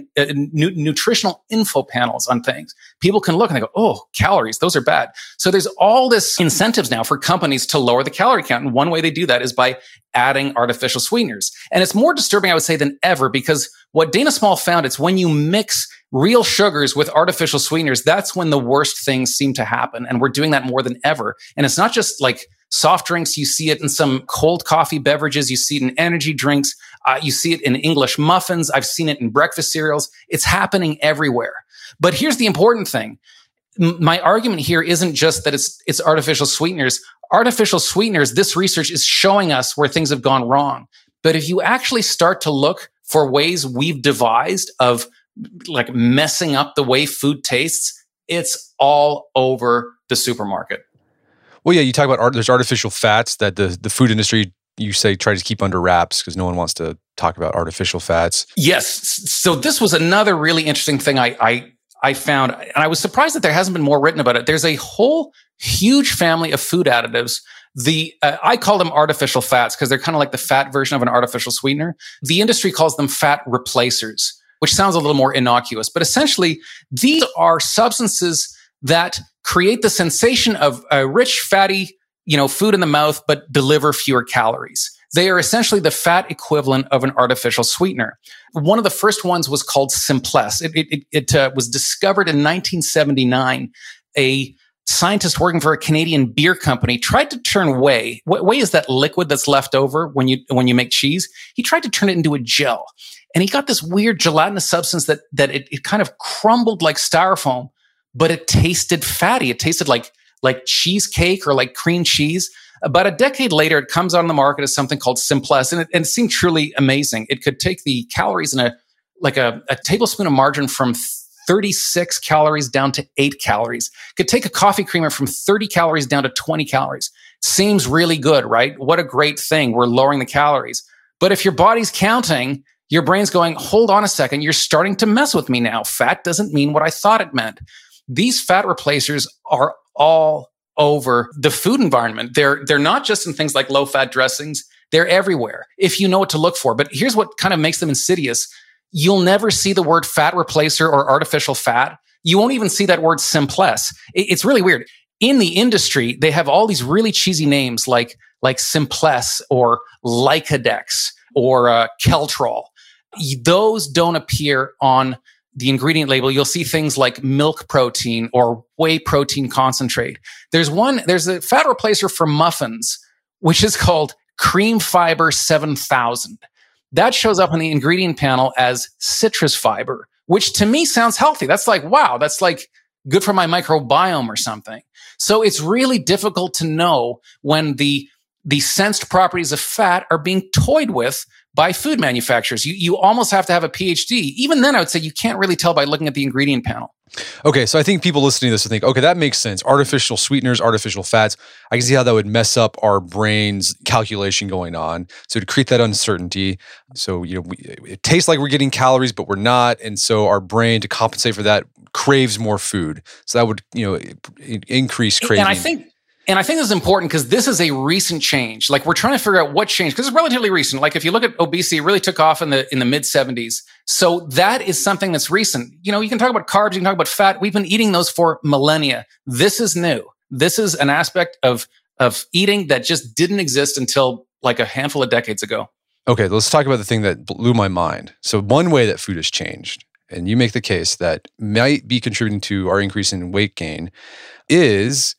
nutritional info panels on things. People can look and they go, oh, calories, those are bad. So there's all this incentives now for companies to lower the calorie count. And one way they do that is by adding artificial sweeteners. And it's more disturbing, I would say, than ever because what Dana Small found, it's when you mix real sugars with artificial sweeteners, that's when the worst things seem to happen. And we're doing that more than ever. And it's not just like soft drinks. You see it in some cold coffee beverages. You see it in energy drinks. You see it in English muffins. I've seen it in breakfast cereals. It's happening everywhere. But here's the important thing. My argument here isn't just that it's artificial sweeteners. Artificial sweeteners, this research is showing us where things have gone wrong. But if you actually start to look for ways we've devised of like messing up the way food tastes, it's all over the supermarket. Well, yeah, you talk about there's artificial fats that the food industry, you say, tries to keep under wraps because no one wants to talk about artificial fats. Yes. So this was another really interesting thing I found, and I was surprised that there hasn't been more written about it. There's a whole huge family of food additives. I call them artificial fats because they're kind of like the fat version of an artificial sweetener. The industry calls them fat replacers, which sounds a little more innocuous. But essentially, these are substances that create the sensation of a rich, fatty, food in the mouth, but deliver fewer calories. They are essentially the fat equivalent of an artificial sweetener. One of the first ones was called Simplesse. It was discovered in 1979. A scientist working for a Canadian beer company tried to turn whey. Whey is that liquid that's left over when you make cheese. He tried to turn it into a gel. And he got this weird gelatinous substance that it kind of crumbled like styrofoam, but it tasted fatty. It tasted like cheesecake or like cream cheese. About a decade later, it comes on the market as something called Simplesse, and it seemed truly amazing. It could take the calories in a tablespoon of margarine from 36 calories down to 8 calories. It could take a coffee creamer from 30 calories down to 20 calories. Seems really good, right? What a great thing. We're lowering the calories. But if your body's counting, your brain's going, hold on a second, you're starting to mess with me now. Fat doesn't mean what I thought it meant. These fat replacers are all over the food environment. They're not just in things like low-fat dressings. They're everywhere if you know what to look for. But here's what kind of makes them insidious. You'll never see the word fat replacer or artificial fat. You won't even see that word Simplesse. It's really weird. In the industry, they have all these really cheesy names like Simplesse or Lycodex or Keltrol. Those don't appear on the ingredient label. You'll see things like milk protein or whey protein concentrate. There's a fat replacer for muffins, which is called Cream Fiber 7000. That shows up on the ingredient panel as citrus fiber, which to me sounds healthy. That's like, wow, that's like good for my microbiome or something. So it's really difficult to know when the sensed properties of fat are being toyed with by food manufacturers. You almost have to have a PhD. Even then, I would say you can't really tell by looking at the ingredient panel. Okay, so I think people listening to this will think, okay, that makes sense. Artificial sweeteners, artificial fats. I can see how that would mess up our brain's calculation going on. So to create that uncertainty, so it tastes like we're getting calories, but we're not, and so our brain, to compensate for that, craves more food. So that would increase craving. And I think this is important because this is a recent change. Like, we're trying to figure out what changed, because it's relatively recent. Like, if you look at obesity, it really took off in the mid 70s. So that is something that's recent. You can talk about carbs, you can talk about fat. We've been eating those for millennia. This is new. This is an aspect of eating that just didn't exist until like a handful of decades ago. Okay, let's talk about the thing that blew my mind. So one way that food has changed, and you make the case that might be contributing to our increase in weight gain, is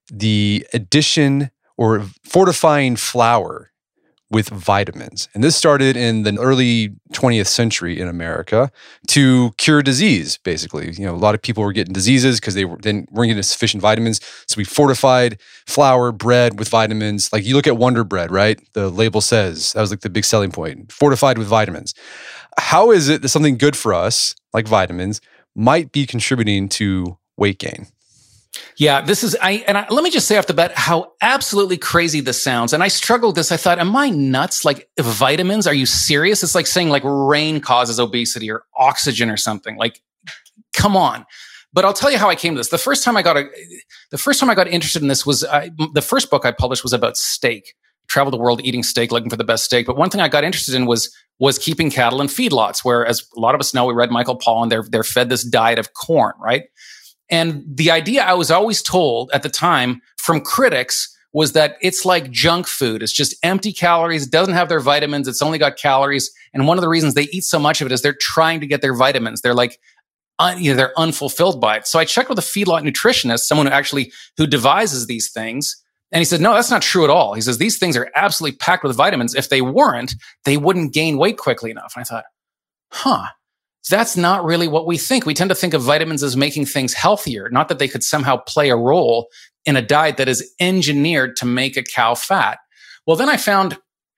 the addition or fortifying flour with vitamins. And this started in the early 20th century in America to cure disease, basically. A lot of people were getting diseases because they weren't getting sufficient vitamins. So we fortified flour, bread with vitamins. Like, you look at Wonder Bread, right? The label says, that was like the big selling point, fortified with vitamins. How is it that something good for us, like vitamins, might be contributing to weight gain? Yeah, let me just say off the bat how absolutely crazy this sounds. And I struggled with this. I thought, am I nuts? Like, vitamins? Are you serious? It's like saying like rain causes obesity or oxygen or something. Like, come on. But I'll tell you how I came to this. The first time I got interested in this was the first book I published was about steak. I traveled the world eating steak, looking for the best steak. But one thing I got interested in was keeping cattle in feedlots, where, as a lot of us know, we read Michael Pollan, they're fed this diet of corn, right? And the idea I was always told at the time from critics was that it's like junk food. It's just empty calories. It doesn't have their vitamins. It's only got calories. And one of the reasons they eat so much of it is they're trying to get their vitamins. They're like, they're unfulfilled by it. So I checked with a feedlot nutritionist, someone who devises these things. And he said, no, that's not true at all. He says, these things are absolutely packed with vitamins. If they weren't, they wouldn't gain weight quickly enough. And I thought, that's not really what we think. We tend to think of vitamins as making things healthier, not that they could somehow play a role in a diet that is engineered to make a cow fat. Well, then I found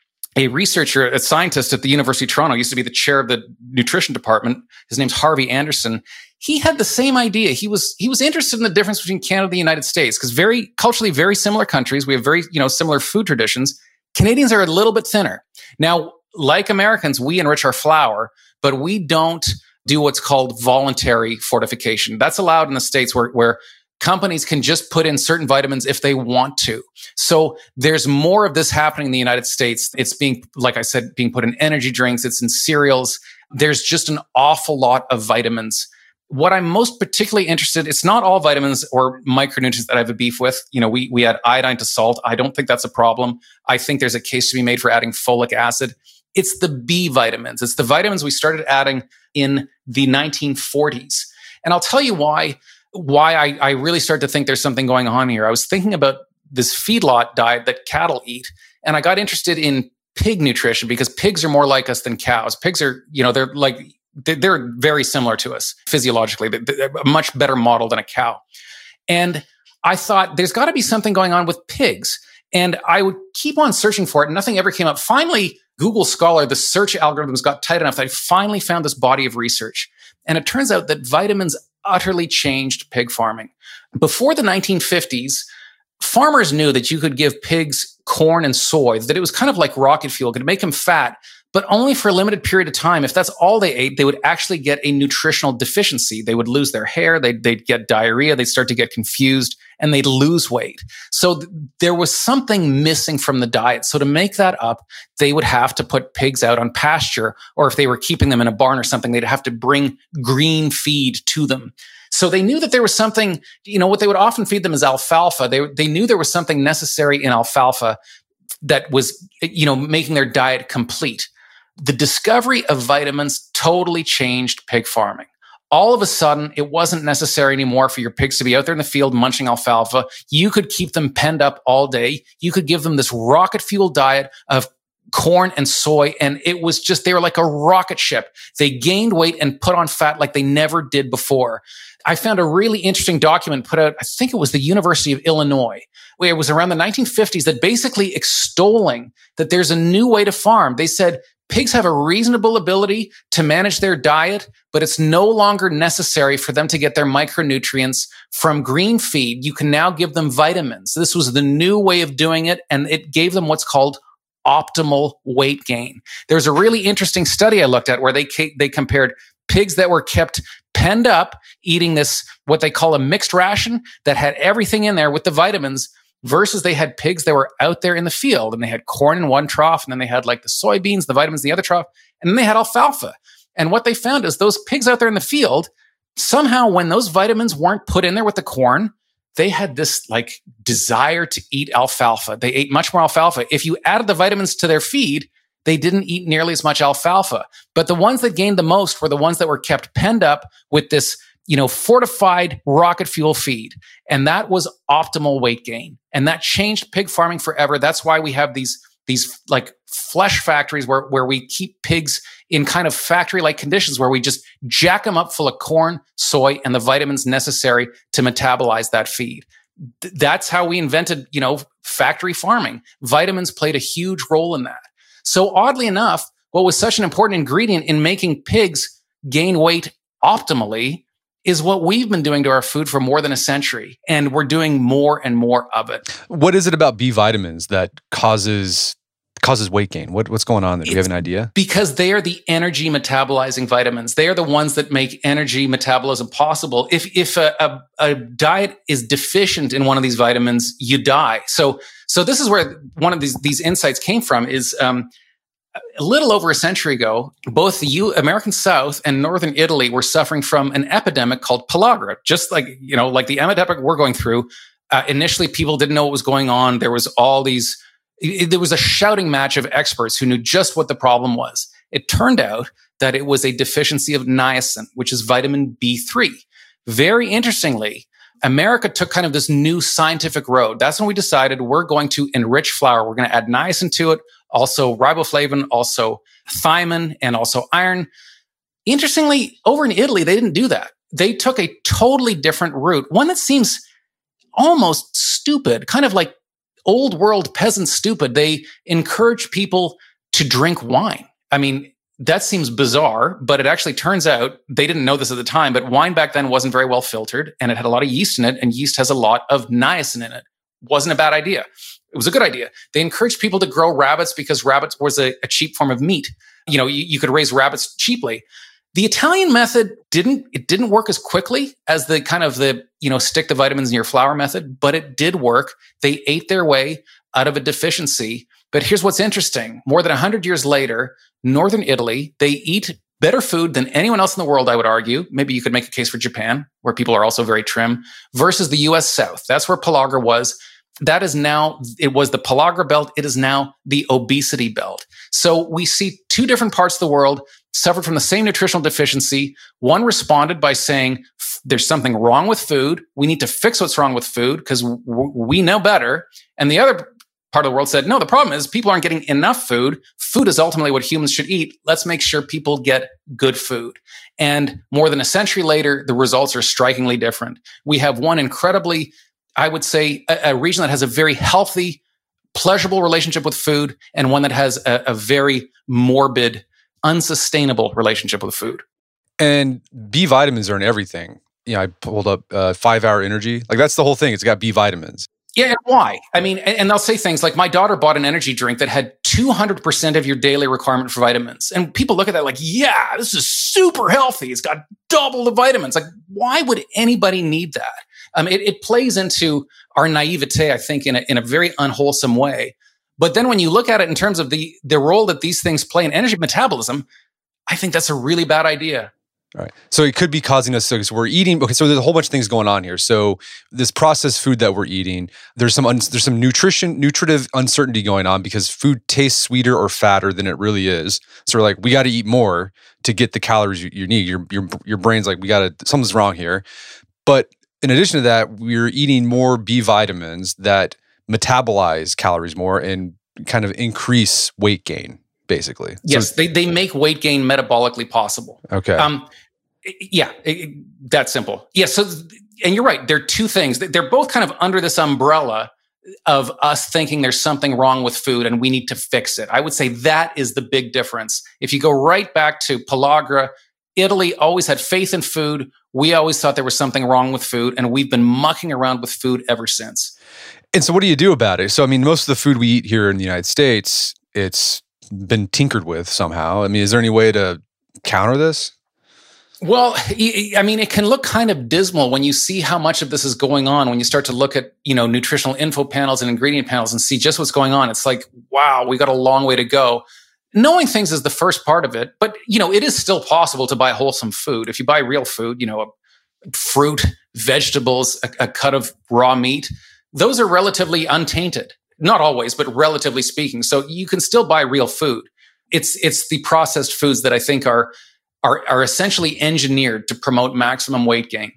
a researcher, a scientist at the University of Toronto, used to be the chair of the nutrition department. His name's Harvey Anderson. He had the same idea. He was interested in the difference between Canada and the United States, because culturally very similar countries. We have very, similar food traditions. Canadians are a little bit thinner. Now, like Americans, we enrich our flour, but we don't do what's called voluntary fortification. That's allowed in the States where companies can just put in certain vitamins if they want to. So there's more of this happening in the United States. It's being, like I said, being put in energy drinks. It's in cereals. There's just an awful lot of vitamins. What I'm most particularly interested, it's not all vitamins or micronutrients that I have a beef with. We add iodine to salt. I don't think that's a problem. I think there's a case to be made for adding folic acid. It's the B vitamins. It's the vitamins we started adding in the 1940s. And I'll tell you why I really started to think there's something going on here. I was thinking about this feedlot diet that cattle eat, and I got interested in pig nutrition because pigs are more like us than cows. Pigs are, they're very similar to us physiologically. They're a much better model than a cow. And I thought there's got to be something going on with pigs. And I would keep on searching for it. And nothing ever came up. Finally, Google Scholar, the search algorithms got tight enough that I finally found this body of research. And it turns out that vitamins utterly changed pig farming. Before the 1950s, farmers knew that you could give pigs corn and soy, that it was kind of like rocket fuel, could make them fat, but only for a limited period of time. If that's all they ate, they would actually get a nutritional deficiency. They would lose their hair, they'd get diarrhea, they'd start to get confused, and they'd lose weight. So there was something missing from the diet. So to make that up, they would have to put pigs out on pasture, or if they were keeping them in a barn or something, they'd have to bring green feed to them. So they knew that there was something, what they would often feed them is alfalfa. They knew there was something necessary in alfalfa that was, making their diet complete. The discovery of vitamins totally changed pig farming. All of a sudden, it wasn't necessary anymore for your pigs to be out there in the field munching alfalfa. You could keep them penned up all day. You could give them this rocket fuel diet of corn and soy, and it was just, they were like a rocket ship. They gained weight and put on fat like they never did before. I found a really interesting document put out, I think it was the University of Illinois, where it was around the 1950s, that basically extolling that there's a new way to farm. They said pigs have a reasonable ability to manage their diet, but it's no longer necessary for them to get their micronutrients from green feed. You can now give them vitamins. This was the new way of doing it, and it gave them what's called optimal weight gain. There's a really interesting study I looked at where they compared pigs that were kept penned up eating this, what they call a mixed ration that had everything in there with the vitamins, versus they had pigs that were out there in the field and they had corn in one trough, and then they had like the soybeans, the vitamins in the other trough, and then they had alfalfa. And what they found is those pigs out there in the field, somehow when those vitamins weren't put in there with the corn, they had this like desire to eat alfalfa. They ate much more alfalfa. If you added the vitamins to their feed, they didn't eat nearly as much alfalfa. But the ones that gained the most were the ones that were kept penned up with this, fortified rocket fuel feed. And that was optimal weight gain. And that changed pig farming forever. That's why we have these like flesh factories where we keep pigs in kind of factory-like conditions, where we just jack them up full of corn, soy, and the vitamins necessary to metabolize that feed. That's how we invented, factory farming. Vitamins played a huge role in that. So oddly enough, what was such an important ingredient in making pigs gain weight optimally is what we've been doing to our food for more than a century. And we're doing more and more of it. What is it about B vitamins that causes weight gain? What's going on there? Do you have an idea? Because they are the energy metabolizing vitamins. They are the ones that make energy metabolism possible. If a diet is deficient in one of these vitamins, you die. So this is where one of these insights came from. Is a little over a century ago, both the American South and Northern Italy were suffering from an epidemic called pellagra. Just like the epidemic we're going through. Initially, people didn't know what was going on. There was there was a shouting match of experts who knew just what the problem was. It turned out that it was a deficiency of niacin, which is vitamin B3. Very interestingly, America took kind of this new scientific road. That's when we decided we're going to enrich flour. We're going to add niacin to it, also riboflavin, also thiamine, and also iron. Interestingly, over in Italy, they didn't do that. They took a totally different route, one that seems almost stupid, kind of like old world peasant stupid. They encourage people to drink wine. I mean, that seems bizarre, but it actually turns out, they didn't know this at the time, but wine back then wasn't very well filtered, and it had a lot of yeast in it, and yeast has a lot of niacin in it. Wasn't a bad idea. It was a good idea. They encouraged people to grow rabbits because rabbits was a cheap form of meat. You could raise rabbits cheaply. The Italian method didn't work as quickly as the kind of stick the vitamins in your flour method, but it did work. They ate their way out of a deficiency. But here's what's interesting. More than 100 years later, Northern Italy, they eat better food than anyone else in the world, I would argue. Maybe you could make a case for Japan, where people are also very trim, versus the US South. That's where pellagra was. It was the pellagra belt. It is now the obesity belt. So we see two different parts of the world suffered from the same nutritional deficiency. One responded by saying, there's something wrong with food. We need to fix what's wrong with food because we know better. And the other part of the world said, no, the problem is people aren't getting enough food. Food is ultimately what humans should eat. Let's make sure people get good food. And more than a century later, the results are strikingly different. We have one incredibly, I would say, a region that has a very healthy, pleasurable relationship with food, and one that has a very morbid, unsustainable relationship with food. And B vitamins are in everything. I pulled up 5 Hour Energy. Like, that's the whole thing. It's got B vitamins. Yeah, and why? I mean, and they'll say things like, my daughter bought an energy drink that had 200% of your daily requirement for vitamins. And people look at that like, yeah, this is super healthy. It's got double the vitamins. Like, why would anybody need that? It plays into our naivete, I think, in a very unwholesome way. But then when you look at it in terms of the role that these things play in energy metabolism, I think that's a really bad idea. All right. So it could be causing us, so we're eating, okay, so there's a whole bunch of things going on here. So this processed food that we're eating, there's some nutritive uncertainty going on because food tastes sweeter or fatter than it really is. So we're like, we got to eat more to get the calories you need. Your brain's like, something's wrong here. But in addition to that, we're eating more B vitamins that metabolize calories more, and kind of increase weight gain, basically. Yes, so, they make weight gain metabolically possible. Okay. That's simple. Yeah. So, and you're right. There are two things. They're both kind of under this umbrella of us thinking there's something wrong with food and we need to fix it. I would say that is the big difference. If you go right back to Pellagra, Italy always had faith in food. We always thought there was something wrong with food, and we've been mucking around with food ever since. And so what do you do about it? So, I mean, most of the food we eat here in the United States, it's been tinkered with somehow. I mean, is there any way to counter this? Well, I mean, it can look kind of dismal when you see how much of this is going on. When you start to look at, nutritional info panels and ingredient panels and see just what's going on, it's like, wow, we got a long way to go. Knowing things is the first part of it, but it is still possible to buy wholesome food. If you buy real food, fruit, vegetables, a cut of raw meat, those are relatively untainted. Not always, but relatively speaking. So you can still buy real food. It's the processed foods that I think are essentially engineered to promote maximum weight gain.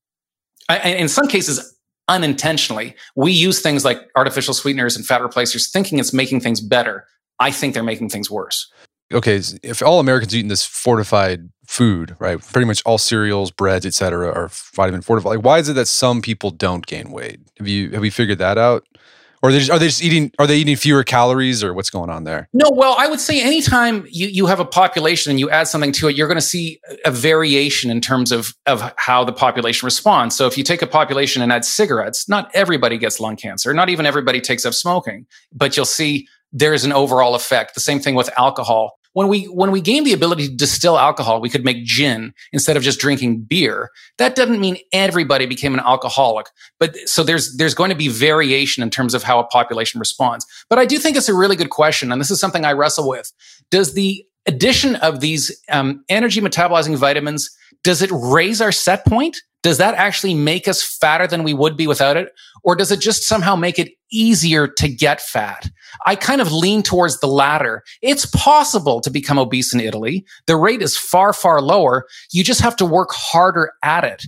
In some cases, unintentionally, we use things like artificial sweeteners and fat replacers thinking it's making things better. I think they're making things worse. Okay, if all Americans are eating this fortified food, right? Pretty much all cereals, breads, etc., are vitamin fortified. Like, why is it that some people don't gain weight? Have you figured that out? Or are they eating fewer calories, or what's going on there? No, well, I would say anytime you have a population and you add something to it, you're going to see a variation in terms of how the population responds. So if you take a population and add cigarettes, not everybody gets lung cancer. Not even everybody takes up smoking, but you'll see there's an overall effect. The same thing with alcohol. When we gained the ability to distill alcohol, we could make gin instead of just drinking beer. That doesn't mean everybody became an alcoholic, but so there's going to be variation in terms of how a population responds. But I do think it's a really good question, and this is something I wrestle with. Does the addition of these energy metabolizing vitamins, does it raise our set point? Does that actually make us fatter than we would be without it? Or does it just somehow make it easier to get fat? I kind of lean towards the latter. It's possible to become obese in Italy. The rate is far, far lower. You just have to work harder at it.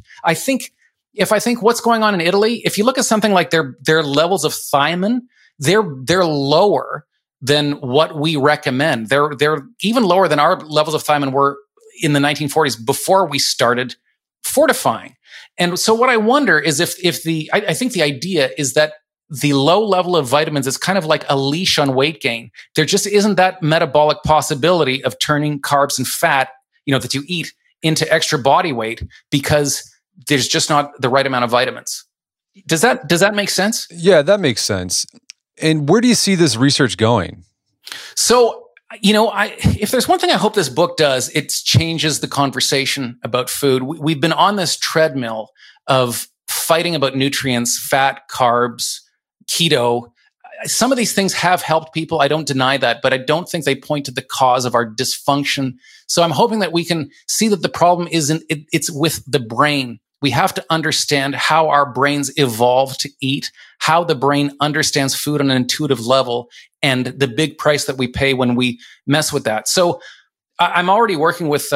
If I think what's going on in Italy, if you look at something like their levels of thiamine, they're lower than what we recommend. They're even lower than our levels of thiamine were in the 1940s before we started fortifying. And so what I wonder is I think the idea is that the low level of vitamins is kind of like a leash on weight gain. There just isn't that metabolic possibility of turning carbs and fat, that you eat into extra body weight because there's just not the right amount of vitamins. Does that make sense? Yeah, that makes sense. And where do you see this research going? So, if there's one thing I hope this book does, it changes the conversation about food. We've been on this treadmill of fighting about nutrients, fat, carbs, keto. Some of these things have helped people. I don't deny that, but I don't think they point to the cause of our dysfunction. So I'm hoping that we can see that the problem it's with the brain. We have to understand how our brains evolve to eat, how the brain understands food on an intuitive level, and the big price that we pay when we mess with that. So I'm already working with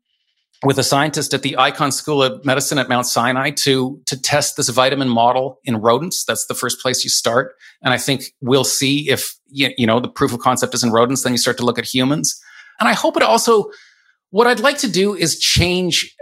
a scientist at the Icahn School of Medicine at Mount Sinai to test this vitamin model in rodents. That's the first place you start. And I think we'll see if, the proof of concept is in rodents, then you start to look at humans. And I hope it also, what I'd like to do is change.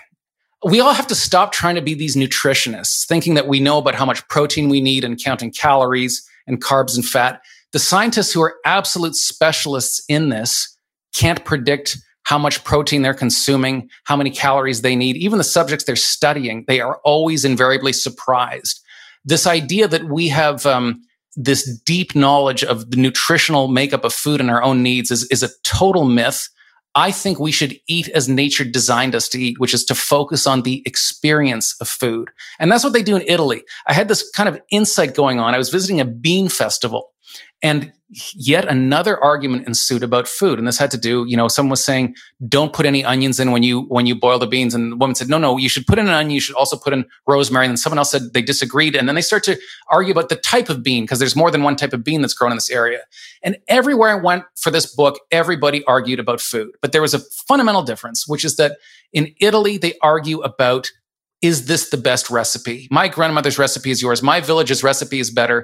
We all have to stop trying to be these nutritionists, thinking that we know about how much protein we need and counting calories and carbs and fat. The scientists who are absolute specialists in this can't predict how much protein they're consuming, how many calories they need. Even the subjects they're studying, they are always invariably surprised. This idea that we have this deep knowledge of the nutritional makeup of food and our own needs is a total myth. I think we should eat as nature designed us to eat, which is to focus on the experience of food. And that's what they do in Italy. I had this kind of insight going on. I was visiting a bean festival, and yet another argument ensued about food. And this had to do, someone was saying, don't put any onions in when you boil the beans. And the woman said, no, you should put in an onion. You should also put in rosemary. And then someone else said they disagreed. And then they start to argue about the type of bean, because there's more than one type of bean that's grown in this area. And everywhere I went for this book, everybody argued about food. But there was a fundamental difference, which is that in Italy, they argue about, is this the best recipe? My grandmother's recipe is yours. My village's recipe is better.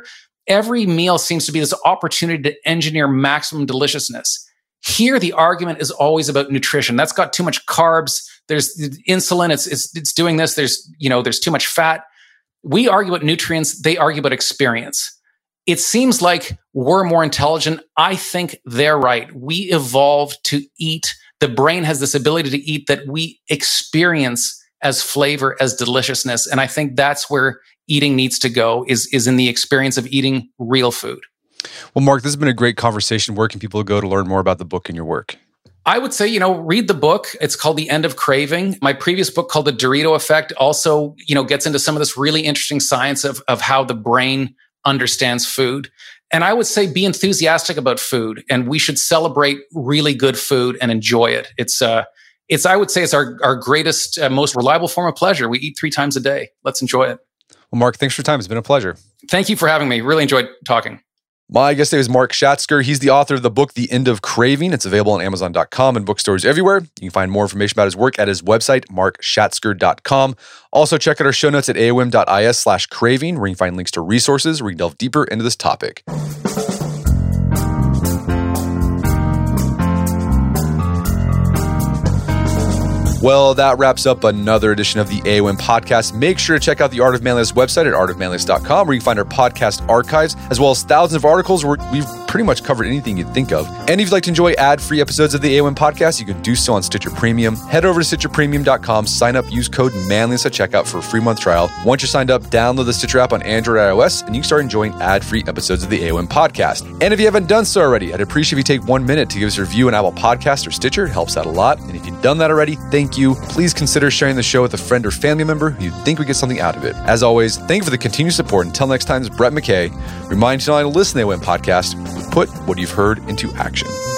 every meal seems to be this opportunity to engineer maximum deliciousness. Here, the argument is always about nutrition. That's got too much carbs. There's insulin. It's doing this. There's too much fat. We argue about nutrients. They argue about experience. It seems like we're more intelligent. I think they're right. We evolved to eat. The brain has this ability to eat that we experience as flavor, as deliciousness. And I think that's where eating needs to go, is in the experience of eating real food. Well, Mark, this has been a great conversation. Where can people go to learn more about the book and your work? I would say, read the book. It's called The End of Craving. My previous book called The Dorito Effect also, gets into some of this really interesting science of how the brain understands food. And I would say be enthusiastic about food, and we should celebrate really good food and enjoy it. I would say it's our greatest, most reliable form of pleasure. We eat 3 times a day. Let's enjoy it. Well, Mark, thanks for your time. It's been a pleasure. Thank you for having me. Really enjoyed talking. My guest today is Mark Schatzker. He's the author of the book, The End of Craving. It's available on Amazon.com and bookstores everywhere. You can find more information about his work at his website, markschatzker.com. Also, check out our show notes at aom.is/craving, where you can find links to resources where you can delve deeper into this topic. Well, that wraps up another edition of the AOM podcast. Make sure to check out the Art of Manliness website at artofmanliness.com, where you can find our podcast archives, as well as thousands of articles where we've pretty much covered anything you'd think of. And if you'd like to enjoy ad-free episodes of the AOM podcast, you can do so on Stitcher Premium. Head over to StitcherPremium.com, sign up, use code manliness at checkout for a free month trial. Once you're signed up, download the Stitcher app on Android or iOS, and you can start enjoying ad-free episodes of the AOM podcast. And if you haven't done so already, I'd appreciate if you take 1 minute to give us a review on Apple Podcasts or Stitcher. It helps out a lot. And if you've done that already, thank you. Please consider sharing the show with a friend or family member who you think would get something out of it. As always, thank you for the continued support. Until next time, it's Brett McKay. Remind you not only to listen to the AOM podcast, but put what you've heard into action.